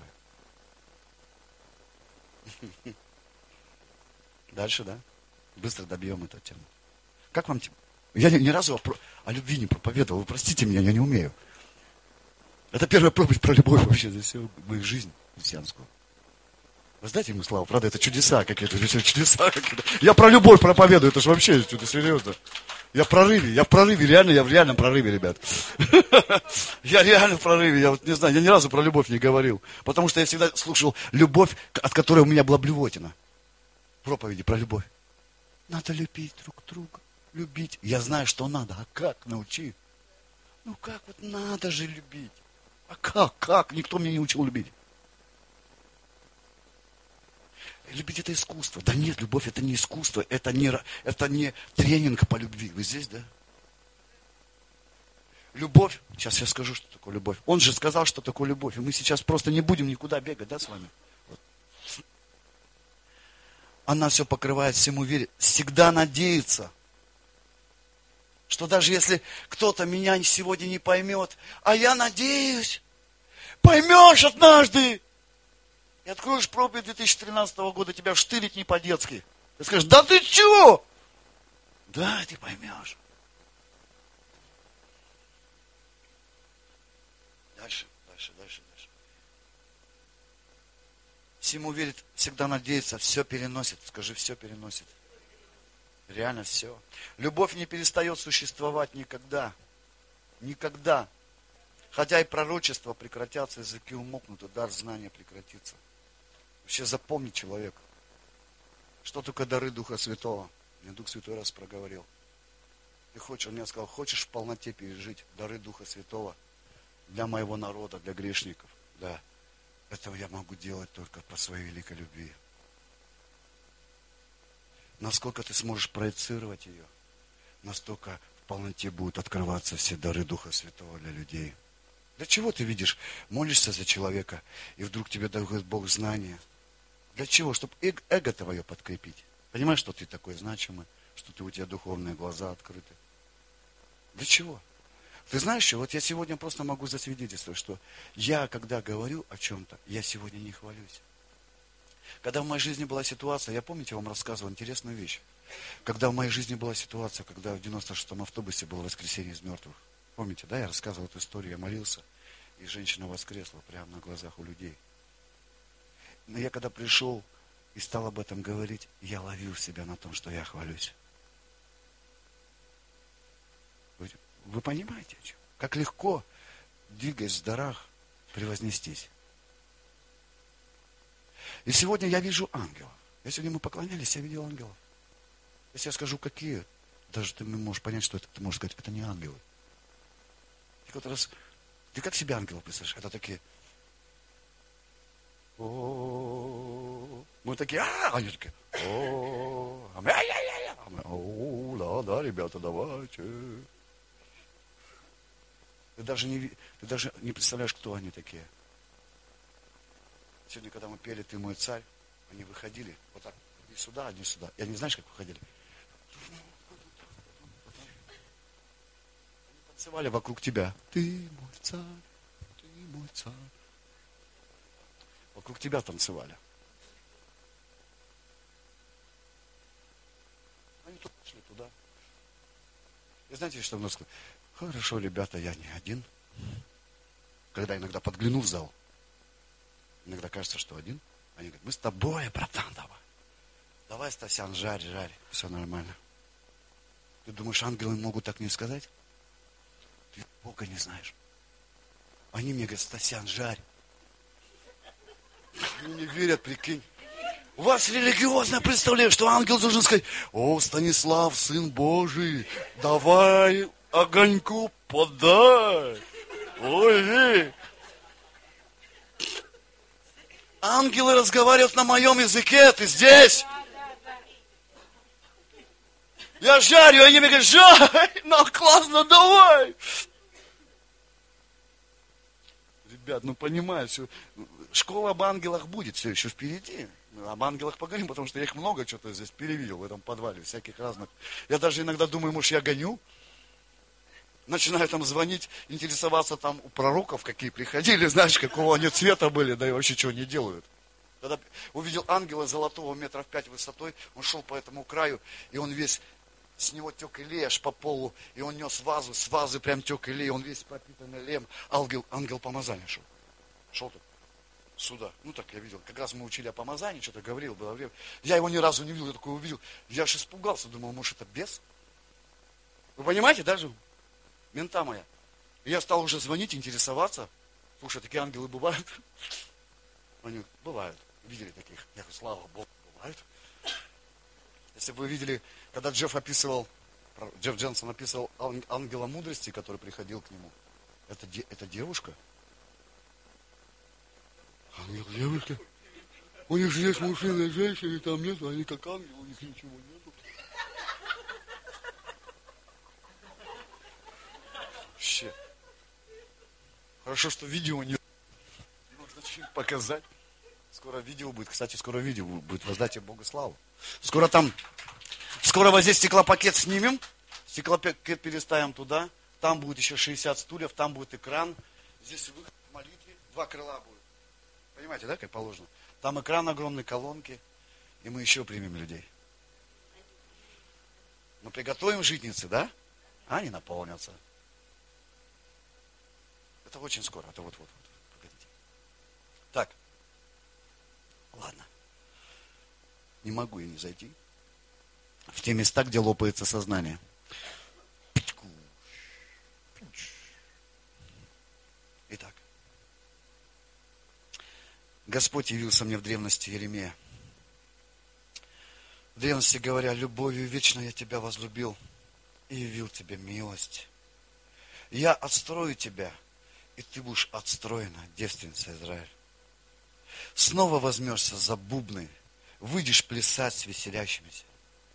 Дальше, да? Быстро добьем эту тему. Как вам тема? Я ни разу о любви не проповедовал. Вы простите меня, я не умею. Это первая проповедь про любовь вообще за всю мою жизнь христианскую. Вы знаете ему славу? Правда, это чудеса какие-то. Чудеса какие-то. Я про любовь проповедую, это же вообще что-то серьезно. Я в прорыве, реально, я в реальном прорыве, ребят. Я реально в прорыве, я вот не знаю, я ни разу про любовь не говорил. Потому что я всегда слушал любовь, от которой у меня была блевотина. Проповеди про любовь. Надо любить друг друга, любить. Я знаю, что надо, а как научи? Ну как, вот надо же любить. А как? Никто меня не учил любить. Любить это искусство. Да нет, любовь это не искусство, это не тренинг по любви. Вы здесь, да? Любовь, сейчас я скажу, что такое любовь. Он же сказал, что такое любовь. И мы сейчас просто не будем никуда бегать, да, с вами? Вот. Она все покрывает, всему верит. Всегда надеется, что даже если кто-то меня сегодня не поймет, а я надеюсь, поймешь однажды. И откроешь проповедь 2013 года, тебя штырить не по-детски. Ты скажешь, да ты чего? Да, ты поймешь. Дальше. Всему верит, всегда надеется, все переносит. Скажи, все переносит. Реально все. Любовь не перестает существовать никогда. Никогда. Хотя и пророчества прекратятся, языки умолкнут, и дар знания прекратится. Вообще запомни человека. Что такое дары Духа Святого? Мне Дух Святой раз проговорил. Ты хочешь, он мне сказал, хочешь в полноте пережить дары Духа Святого для моего народа, для грешников? Да. Это я могу делать только по своей великой любви. Насколько ты сможешь проецировать ее, настолько в полноте будут открываться все дары Духа Святого для людей. Для чего ты видишь, молишься за человека, и вдруг тебе дает Бог знания? Для чего? Чтобы эго твое подкрепить. Понимаешь, что ты такой значимый, что у тебя духовные глаза открыты. Для чего? Ты знаешь что, вот я сегодня просто могу засвидетельствовать, что я, когда говорю о чем-то, я сегодня не хвалюсь. Когда в моей жизни была ситуация, я, помните, вам рассказывал интересную вещь. Когда в моей жизни была ситуация, когда в 96-м автобусе было воскресенье из мертвых. Помните, да, я рассказывал эту историю, я молился, и женщина воскресла прямо на глазах у людей. Но я когда пришел и стал об этом говорить, я ловил себя на том, что я хвалюсь. Вы понимаете, о чем? Как легко, двигаясь в дарах, превознестись. И сегодня я вижу ангелов. Сегодня мы поклонялись, я видел ангелов. Если я скажу, какие, даже ты можешь понять, что это, ты можешь сказать, это не ангелы. Ты как себе ангелов представляешь? Это такие... Мы такие, они такие, да, ребята, давайте. Ты даже не представляешь, кто они такие. Сегодня, когда мы пели «Ты мой царь», они выходили вот так, одни сюда, одни сюда. И они, знаешь, как выходили? Они танцевали вокруг тебя. Ты мой царь, ты мой царь. Вокруг тебя танцевали. Они тут шли туда. И знаете, что у нас? Хорошо, ребята, я не один. Когда иногда подгляну в зал, иногда кажется, что один. Они говорят, мы с тобой, братан, давай. Давай, Стасян, жарь, все нормально. Ты думаешь, ангелы могут так не сказать? Ты Бога не знаешь. Они мне говорят, Стасян, жарь. Они не верят, прикинь. У вас религиозное представление, что ангел должен сказать, о, Станислав, Сын Божий, давай огоньку подай. Ой, ангелы разговаривают на моем языке, ты здесь? Я жарю, они мне говорят, жарь, ну классно, давай. Ребят, ну понимаешь, школа об ангелах будет все еще впереди. Об ангелах поговорим, потому что я их много что-то здесь перевидел в этом подвале, всяких разных. Я даже иногда думаю, может, я гоню. Начинаю там звонить, интересоваться там у пророков, какие приходили, знаешь, какого они цвета были, да и вообще чего не делают. Когда увидел ангела золотого 5 метров высотой, он шел по этому краю, и он весь, с него тек илей аж по полу, и он нес вазу, с вазы прям тек илей, он весь пропитанный илеем, ангел помазания шел. Шел тут, сюда, ну так я видел, как раз мы учили о помазании, что-то говорил, было время. Я его ни разу не видел, я такой увидел, я аж испугался, думал, может это бес? Вы понимаете, даже? Мента моя. И я стал уже звонить, интересоваться. Слушай, такие ангелы бывают? Они бывают. Видели таких? Я говорю, слава Богу, бывают. Если бы вы видели, когда Джефф Дженсон описывал ангела мудрости, который приходил к нему. Это девушка. Ангел, девушка. У них же есть мужчины и женщины, там нет, они как ангелы, у них ничего нету. Вообще. Хорошо, что видео не можно что-нибудь показать. Скоро видео будет. Кстати, скоро видео будет. Воздайте Богу славу. Скоро вот здесь стеклопакет снимем. Стеклопакет переставим туда. Там будет еще 60 стульев. Там будет экран. Здесь выход в молитве. 2 крыла будет. Понимаете, да, как положено? Там экран огромный, колонки. И мы еще примем людей. Мы приготовим житницы, да? А они наполнятся. Это очень скоро, это вот. Погодите. Так. Ладно. Не могу я не зайти в те места, где лопается сознание. Итак. Господь явился мне в древности Иеремия. В древности говоря, любовью вечно я тебя возлюбил и явил тебе милость. Я отстрою тебя, и ты будешь отстроена, девственница Израиль. снова возьмешься за бубны, выйдешь плясать с веселящимися.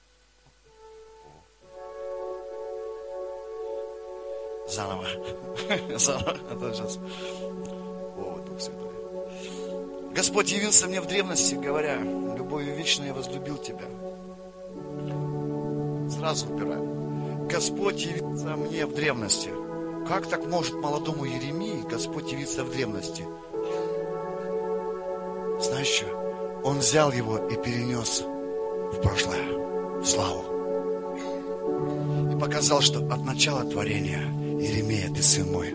Заново. Это сейчас. О, Дух Святой. Господь явился мне в древности, говоря: любовью вечной я возлюбил тебя. Сразу убираем. Господь явился мне в древности. Как так может молодому Иеремии Господь явиться в древности? Знаешь что? Он взял его и перенес в прошлое, в славу. И показал, что от начала творения: Иеремия, ты сын мой.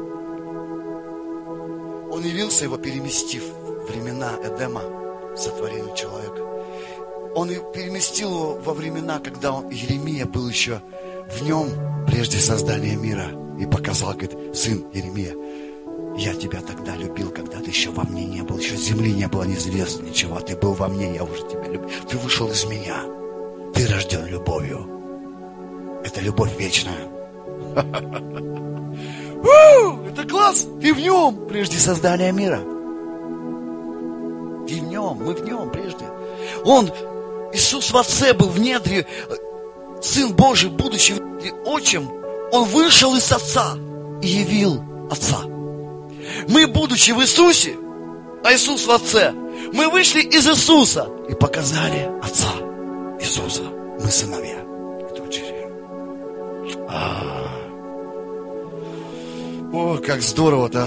Он явился, его переместив в времена Эдема, сотворения человека. Он переместил его во времена, когда Иеремия был еще в нем, прежде создания мира. И показал, говорит: сын Иеремия, я тебя тогда любил, когда ты еще во мне не был, еще земли не было, ни звезд, ничего. Ты был во мне, я уже тебя любил. Ты вышел из меня. Ты рожден любовью. Это любовь вечная. Это класс! Ты в нем, прежде создания мира. Ты в нем, мы в нем прежде. Он, Иисус в Отце был в недре, Сын Божий, будучи в недре отчим, Он вышел из Отца и явил Отца. Мы, будучи в Иисусе, а Иисус в Отце, мы вышли из Иисуса и показали Отца Иисуса. Мы сыновья и дочери. О, как здорово-то!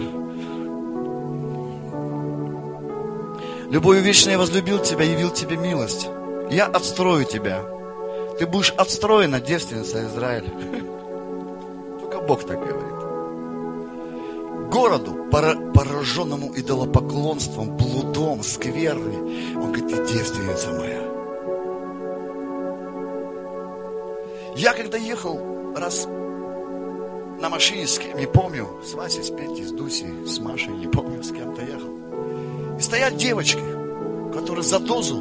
Любовью вечной я возлюбил тебя, явил тебе милость. Я отстрою тебя. Ты будешь отстроена, девственница Израиль. Только Бог так говорит. Городу, пораженному идолопоклонством, блудом, скверной, Он говорит: ты девственница моя. Я когда ехал раз на машине с кем, не помню, с Васей, с Петей, с Дусей, с Машей, не помню, с кем-то ехал. И стоят девочки, которые за дозу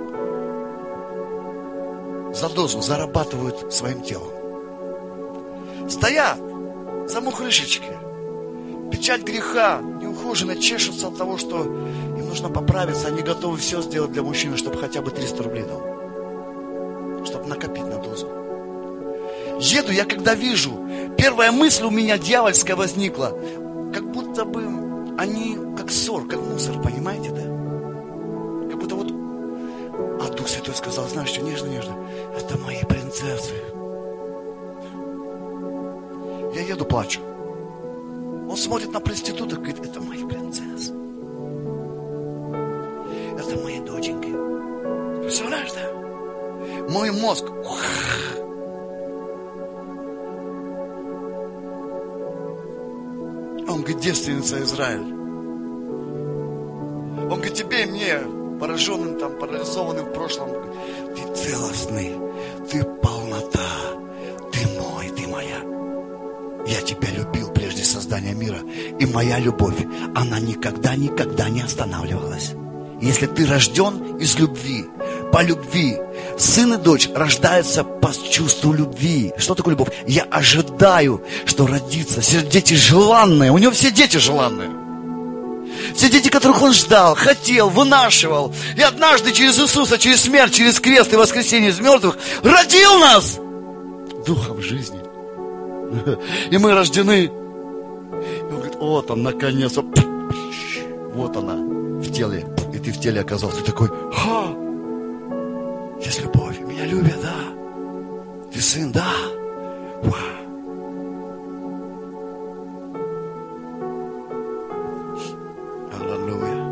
зарабатывают своим телом. Стоят за мухрышечки. Печать греха, неухоженно чешутся от того, что им нужно поправиться. Они готовы все сделать для мужчины, чтобы хотя бы 300 рублей дал. Чтобы накопить на дозу. Еду, я когда вижу, первая мысль у меня дьявольская возникла. Как будто бы они как ссор, как мусор, понимаете, да? Как будто вот... А Дух Святой сказал: знаешь что, нежно, это мои принцессы. Я еду, плачу. Он смотрит на проституток и говорит: это мои принцессы. Это мои доченьки. Представляешь, да? Мой мозг. Он говорит: девственница Израиль. Он говорит: тебе и мне, пораженным там, парализованным в прошлом, ты целостный, ты полнота, ты мой, ты моя. Я тебя любил прежде создания мира, и моя любовь, она никогда не останавливалась. Если ты рожден из любви, по любви, сын и дочь рождаются по чувству любви. Что такое любовь? Я ожидаю, что родится. Все дети желанные, у него все дети желанные. Все дети, которых он ждал, хотел, вынашивал. И однажды через Иисуса, через смерть, через крест и воскресение из мертвых родил нас духом жизни. И мы рождены. И он говорит: вот он, наконец-то. Вот она в теле. И ты в теле оказался. Ты такой: ха! Есть любовь. Меня любят, да. Ты сын, да. Аллилуйя.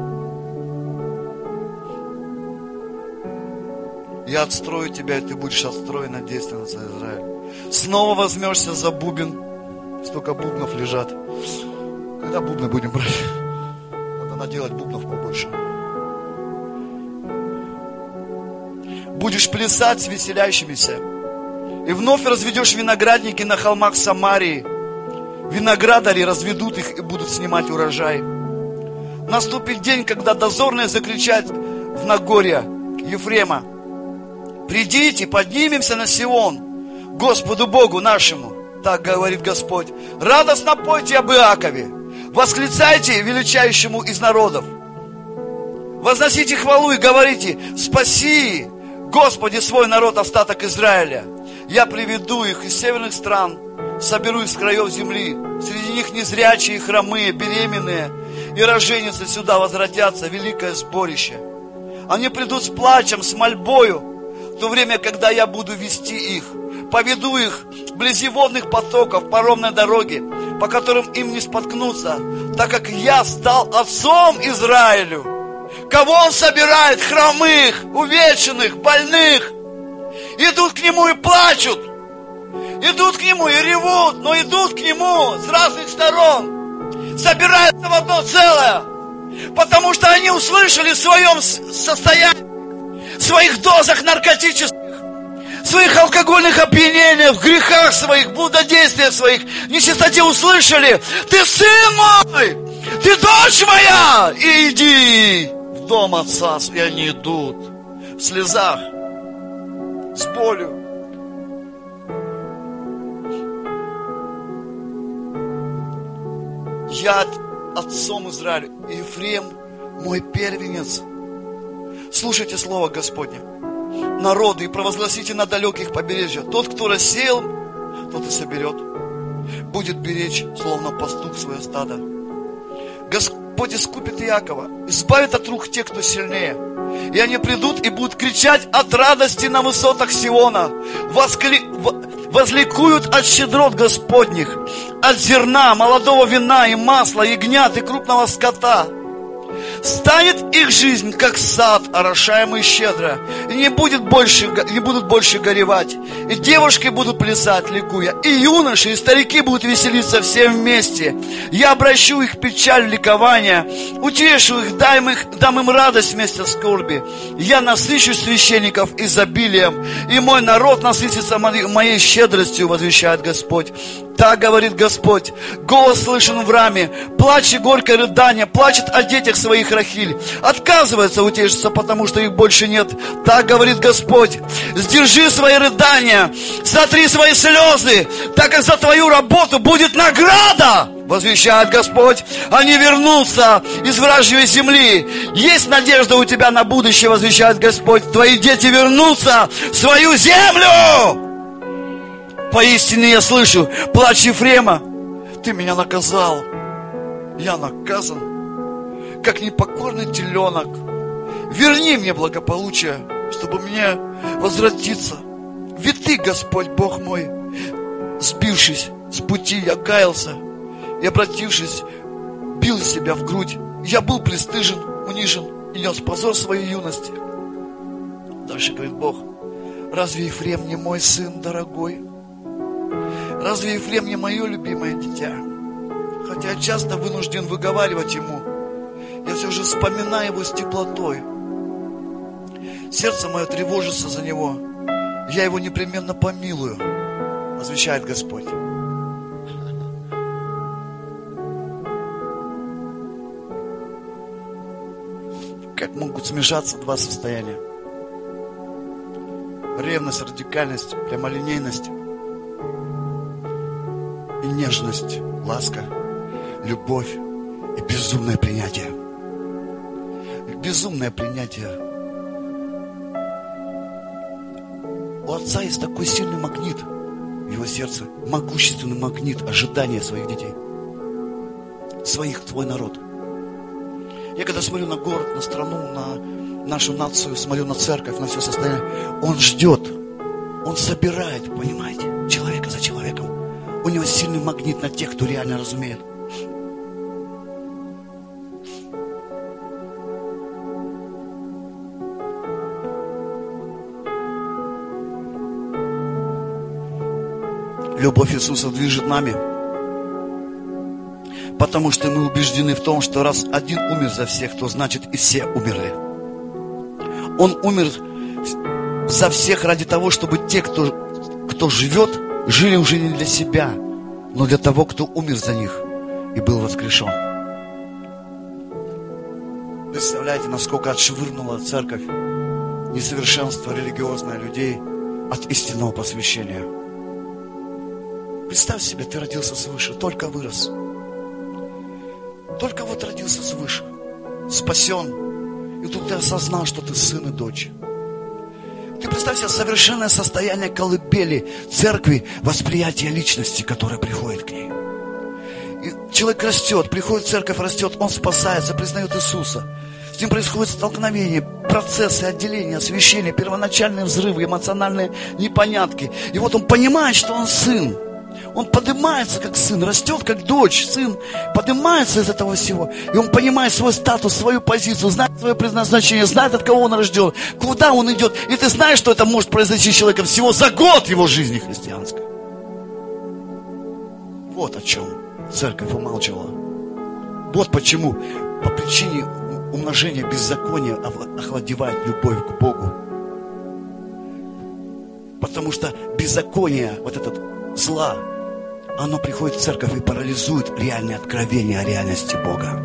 Я отстрою тебя, и ты будешь отстроена, девственница Израиль. Снова возьмешься за бубен. Столько бубнов лежат. Когда бубны будем брать? Надо наделать бубнов побольше. Будешь плясать с веселящимися. И вновь разведешь виноградники на холмах Самарии. Виноградари разведут их и будут снимать урожай. Наступит день, когда дозорные закричат в Нагорье Ефрема: придите, поднимемся на Сион, Господу Богу нашему. Так говорит Господь. Радостно пойте об Иакове, восклицайте величайшему из народов. Возносите хвалу и говорите: спаси, Господи, свой народ, остаток Израиля. Я приведу их из северных стран, соберу их с краев земли. Среди них незрячие, хромые, беременные и роженицы сюда возвратятся, великое сборище. Они придут с плачем, с мольбою, в то время, когда я буду вести их. Поведу их вблизи водных потоков по ровной дороге, по которым им не споткнуться, так как я стал отцом Израилю. Кого он собирает? Хромых, увеченных, больных. Идут к нему и плачут. Идут к нему и ревут, но идут к нему с разных сторон. Собираются в одно целое. Потому что они услышали в своем состоянии, в своих дозах наркотических, в своих алкогольных опьянениях, в грехах своих, в блудодействиях своих, в нечистоте услышали: ты сын мой, ты дочь моя, и иди в дом отца. И они идут в слезах, с болью. Я отцом Израилю, и Ефрем мой первенец. Слушайте слово Господне, народы, и провозгласите на далеких побережьях: тот, кто рассеял, тот и соберет, будет беречь, словно пастух, свое стадо. Господь искупит Иакова, избавит от рук тех, кто сильнее. И они придут и будут кричать от радости на высотах Сиона. Возликуют от щедрот Господних, от зерна, молодого вина и масла, ягнят и крупного скота. Станет их жизнь, как сад, орошаемый щедро, и не будут больше горевать. И девушки будут плясать, ликуя, и юноши, и старики будут веселиться все вместе. Я обращу их печаль в ликование, утешу их, дам им радость вместе скорби. Я насыщу священников изобилием, и мой народ насытится моей щедростью, возвещает Господь. Так говорит Господь: голос слышен в раме, плач и горькое рыдание, плачет о детях своих Рахиль, отказывается утешиться, потому что их больше нет. Так говорит Господь: сдержи свои рыдания, сотри свои слезы, так как за твою работу будет награда, возвещает Господь. Они вернутся из вражьей земли. Есть надежда у тебя на будущее, возвещает Господь. Твои дети вернутся в свою землю. Поистине я слышу плач Ефрема: ты меня наказал, я наказан, как непокорный теленок. Верни мне благополучие, чтобы мне возвратиться. Ведь ты, Господь, Бог мой, сбившись с пути, я каялся, и, обратившись, бил себя в грудь. Я был пристыжен, унижен и нес позор своей юности. Дальше говорит Бог: разве Ефрем не мой сын дорогой? Разве Ефрем не мое любимое дитя? Хотя я часто вынужден выговаривать ему, я все же вспоминаю его с теплотой. Сердце мое тревожится за него, я его непременно помилую, возвещает Господь. Как могут смешаться два состояния? Ревность, радикальность, прямолинейность и нежность, ласка, любовь и безумное принятие. Безумное принятие. У отца есть такой сильный магнит в его сердце, могущественный магнит ожидания своих детей, своих, твой народ. Я когда смотрю на город, на страну, на нашу нацию, смотрю на церковь, на все состояние, он ждет, он собирает, понимаете, человека за человеком. У него сильный магнит на тех, кто реально разумеет. Любовь Иисуса движет нами, потому что мы убеждены в том, что раз один умер за всех, то значит и все умерли. Он умер за всех ради того, чтобы те, кто живет, жили уже не для себя, но для того, кто умер за них и был воскрешен. Представляете, насколько отшвырнула церковь, несовершенство религиозное людей от истинного посвящения. Представь себе, ты родился свыше, только вырос. Только вот родился свыше, спасен, И тут ты осознал, что ты сын и дочь. Ты представь себе совершенное состояние колыбели церкви, восприятие личности, которая приходит к ней. И человек растет, приходит в церковь, растет, он спасается, признает Иисуса. С ним происходит столкновение, процессы отделения, освящения, первоначальные взрывы, эмоциональные непонятки. И вот он понимает, что он сын. Он поднимается как сын, растет как дочь, сын, поднимается из этого всего. И он понимает свой статус, свою позицию, знает свое предназначение, знает, от кого он рожден, куда он идет. И ты знаешь, что это может произойти с человеком всего за год его жизни христианской. Вот о чем церковь умалчивала. Вот почему по причине умножения беззакония охладевает любовь к Богу. Потому что беззаконие, вот этот зла, оно приходит в церковь и парализует реальное откровение о реальности Бога.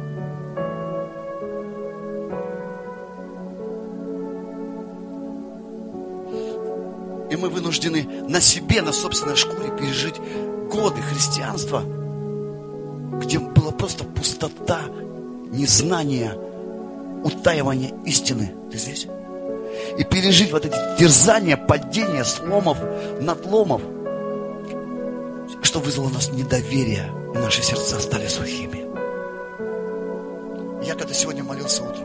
И мы вынуждены на себе, на собственной шкуре пережить годы христианства, где была просто пустота, незнание, утаивание истины. Ты здесь? И пережить вот эти терзания, падения, сломов, надломов, что вызвало у нас недоверие, и наши сердца стали сухими. Я когда сегодня молился утром,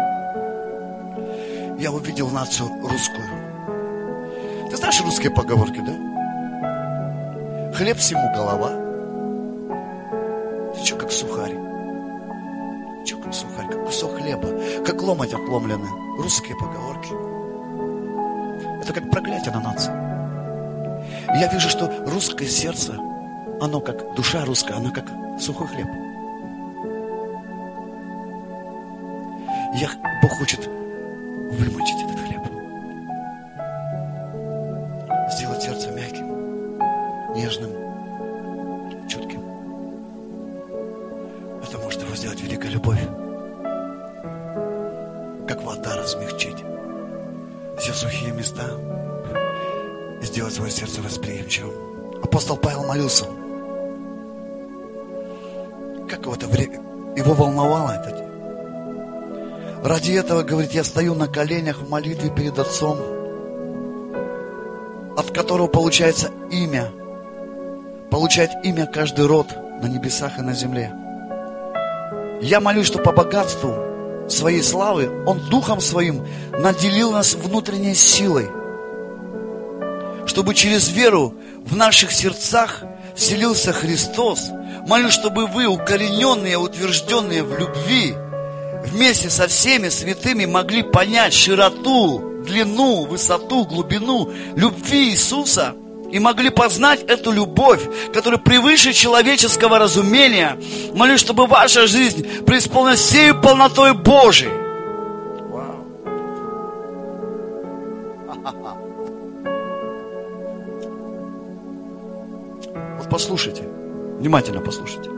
я увидел нацию русскую. Ты знаешь русские поговорки, да? Хлеб всему голова. Ты что, как сухарь? Че, как сухарь, как кусок хлеба, как ломоть отломленный. Русские поговорки. Это как проклятие на нацию. И я вижу, что русское сердце, оно как душа русская, она как сухой хлеб. Бог хочет вымочить этот хлеб. Сделать сердце мягким, нежным, чутким. Это может его сделать великая любовь. Как вода размягчить все сухие места и сделать свое сердце восприимчивым. Апостол Павел молился. Как его волновало это? Ради этого, говорит, я стою на коленях в молитве перед Отцом, от которого получает имя каждый род на небесах и на земле. Я молюсь, что по богатству своей славы Он Духом Своим наделил нас внутренней силой, чтобы через веру в наших сердцах вселился Христос. Молюсь, чтобы вы, укорененные, утвержденные в любви, вместе со всеми святыми могли понять широту, длину, высоту, глубину любви Иисуса и могли познать эту любовь, которая превыше человеческого разумения. Молюсь, чтобы ваша жизнь преисполнилась всей полнотой Божией. Вау. Вот послушайте, внимательно послушайте.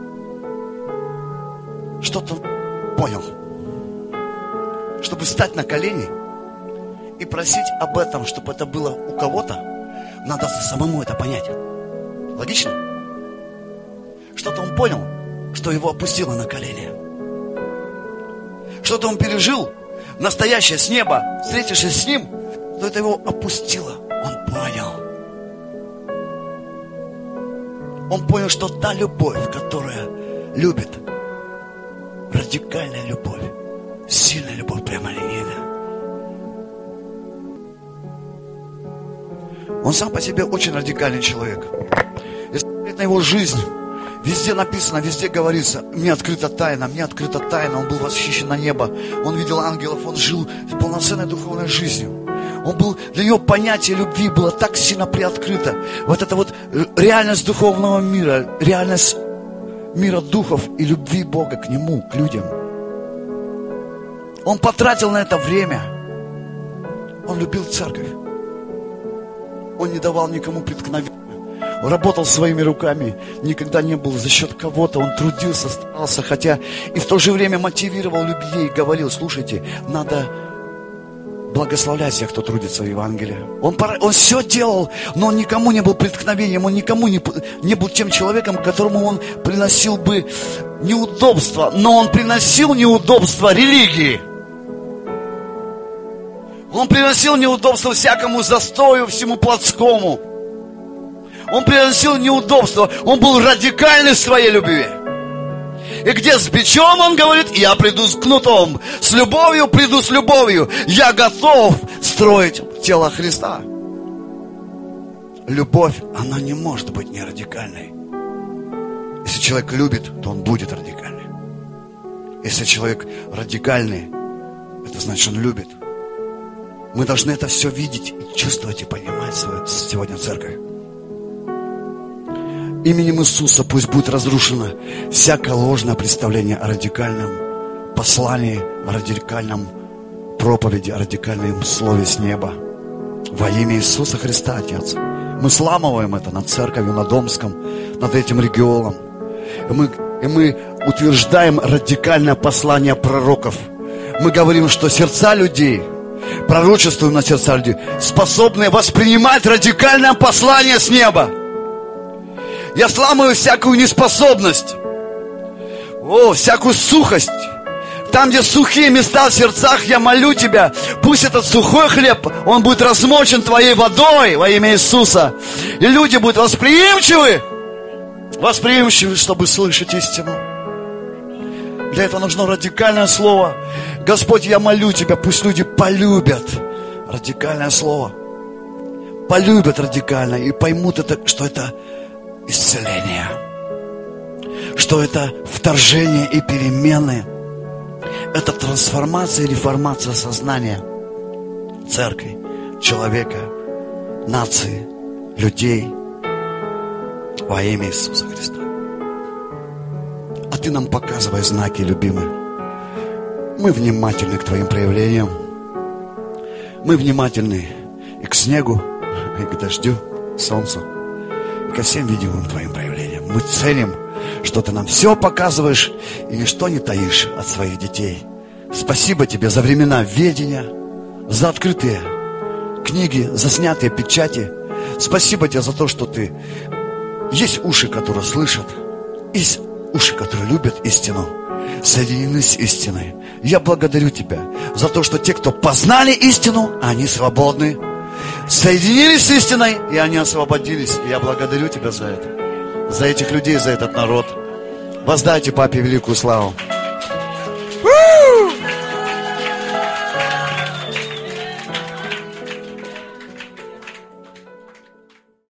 Что-то понял. Чтобы встать на колени и просить об этом, чтобы это было у кого-то, надо самому это понять. Логично? Что-то он понял, что его опустило на колени. Что-то он пережил, настоящее с неба, встретившись с ним, то это его опустило. Он понял. Он понял, что та любовь, которая любит, радикальная любовь, сильная любовь, прямолинейная. Он сам по себе очень радикальный человек. Если смотреть на его жизнь, везде написано, везде говорится, мне открыта тайна. Он был восхищен на небо. Он видел ангелов, он жил полноценной духовной жизнью. Для него понятие любви было так сильно приоткрыто. Вот это вот реальность духовного мира, реальность мира духов и любви Бога к нему, к людям. Он потратил на это время. Он любил церковь. Он не давал никому преткновения. Он работал своими руками. Никогда не был за счет кого-то. Он трудился, старался. Хотя и в то же время мотивировал людей. Говорил, слушайте, надо благословлять всех, кто трудится в Евангелии. Он все делал, но он никому не был преткновением. Он никому не был тем человеком, которому он приносил бы неудобства. Но он приносил неудобства религии. Он приносил неудобства всякому застою, всему плотскому. Он приносил неудобства. Он был радикальный в своей любви. И где с бичом, он говорит, я приду с кнутом. С любовью приду с любовью. Я готов строить тело Христа. Любовь, она не может быть не радикальной. Если человек любит, то он будет радикальный. Если человек радикальный, это значит, он любит. Мы должны это все видеть и чувствовать и понимать сегодня в церкви. Именем Иисуса пусть будет разрушено всякое ложное представление о радикальном послании, о радикальном проповеди, о радикальном слове с неба. Во имя Иисуса Христа, Отец. Мы сламываем это над церковью, над Омском, над этим регионом. И мы утверждаем радикальное послание пророков. Мы говорим, что сердца людей, пророчествуем на сердца людей, способны воспринимать радикальное послание с неба. Я сламываю всякую неспособность, всякую сухость. Там, где сухие места в сердцах, я молю Тебя, пусть этот сухой хлеб, он будет размочен Твоей водой во имя Иисуса. И люди будут восприимчивы, чтобы слышать истину. Для этого нужно радикальное слово. Господь, я молю Тебя, пусть люди полюбят радикальное слово. Полюбят радикально и поймут, что это исцеление, что это вторжение и перемены, это трансформация и реформация сознания церкви, человека, нации, людей во имя Иисуса Христа. А Ты нам показывай знаки, любимый. Мы внимательны к Твоим проявлениям. Мы внимательны и к снегу, и к дождю, к солнцу, ко всем видимым Твоим проявлениям. Мы ценим, что Ты нам все показываешь и ничто не таишь от своих детей. Спасибо Тебе за времена ведения, за открытые книги, за снятые печати. Спасибо Тебе за то, что Ты... Есть уши, которые слышат, есть уши, которые любят истину, соединены с истиной. Я благодарю Тебя за то, что те, кто познали истину, они свободны. Соединились с истиной, и они освободились. И я благодарю Тебя за это. За этих людей, за этот народ. Воздайте Папе великую славу.